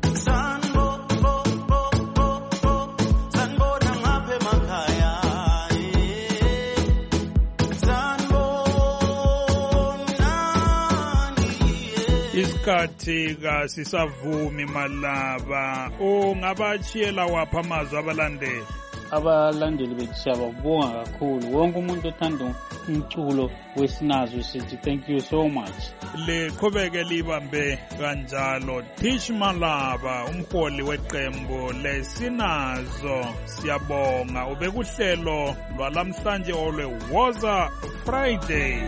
Isikhathi kasisavumi Malava ungabachiyela wapha amazwi abalandeli. Abalandeli bethu siyababonga kakhulu wonke umuntu othanda umculo wesinazo sithi thank you so much. Liqhubeke libambe kanjalo. Tishmalava umholi weqembu lesinazo siyabonga ubekuhlelo lwalamhlanje olwe Woza Friday.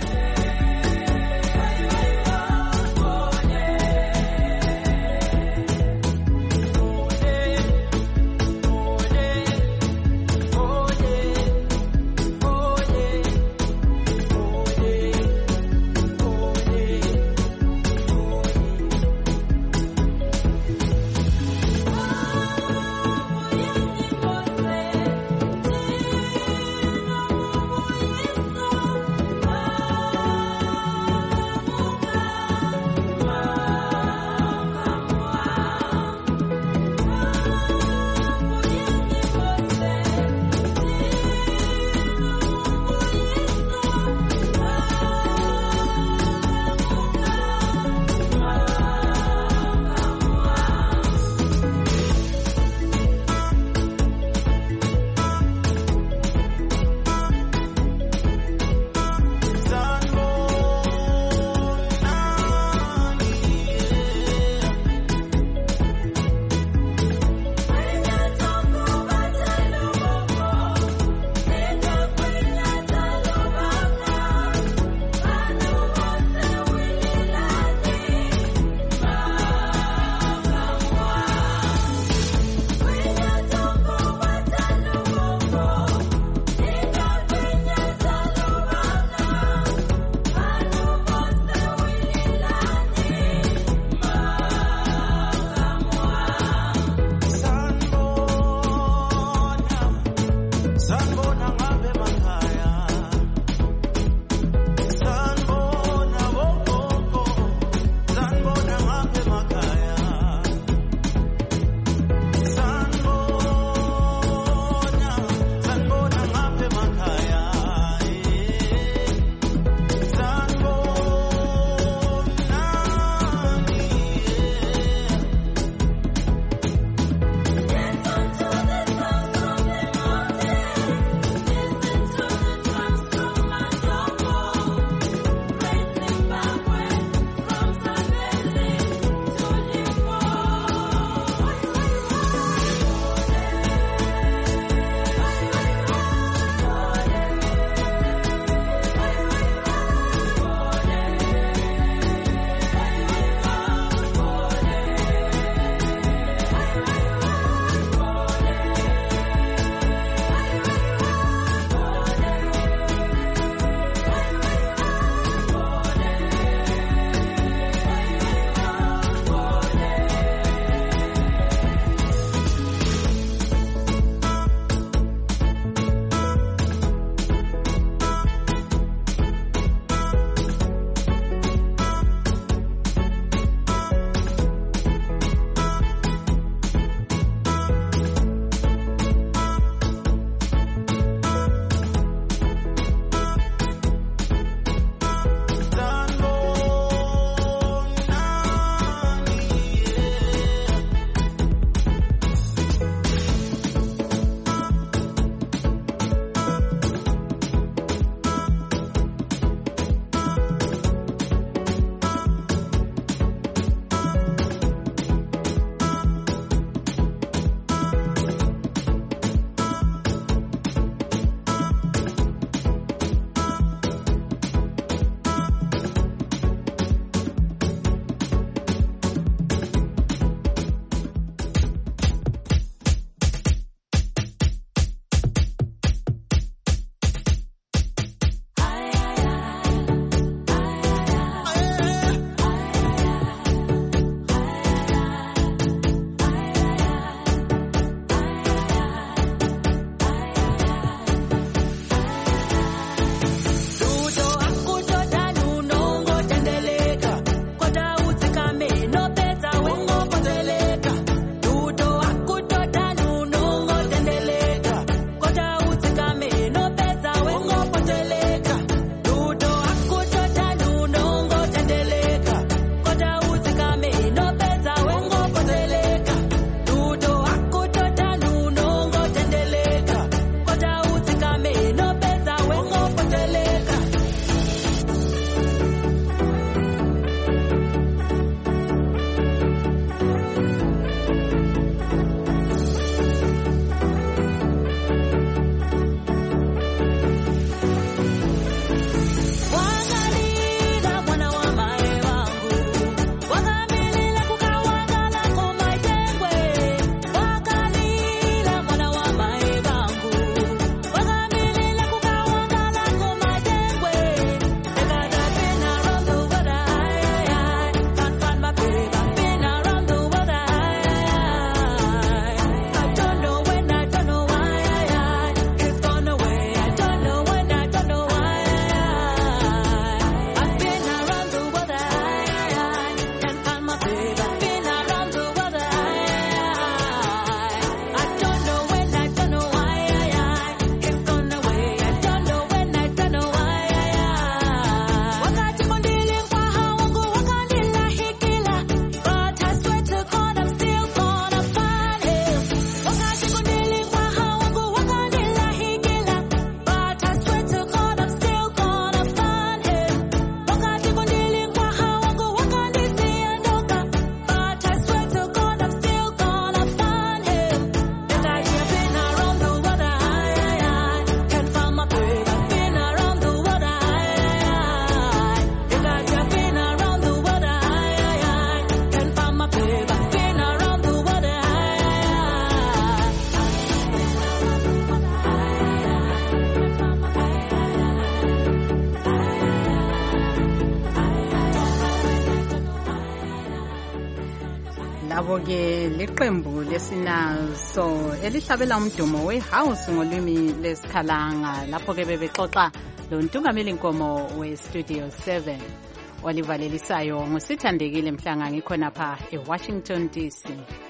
labo-ke liqembu lesinazo elihlabela umdumo we-house ngolwimi lesikhalanga lapho-ke bebexoxa lo ntungameli nkomo we-studio seven olivalelisayo ngusithandekile mhlanga ngikhonapha e-Washington D C.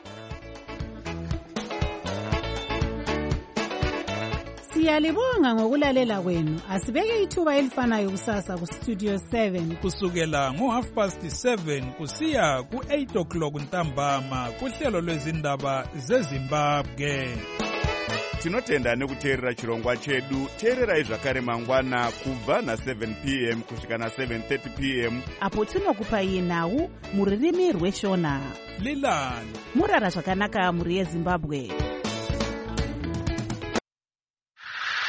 Siyalibonga ngokulalela kwenu. Asibeke ithuba elifanayo kusasa ku Studio seven kusukela ngo half past seven kusiya ku eight o'clock ntambama kuhlelo lwezindaba zeZimbabwe. Tinotenda nekuteerera chirongwa chedu. Teererai zvakare mangwana kubva na seven p m kusvika na seven thirty p m apo tinokupai nhau muririmi rweshona. Lilani murara zvakanaka muri yeZimbabwe.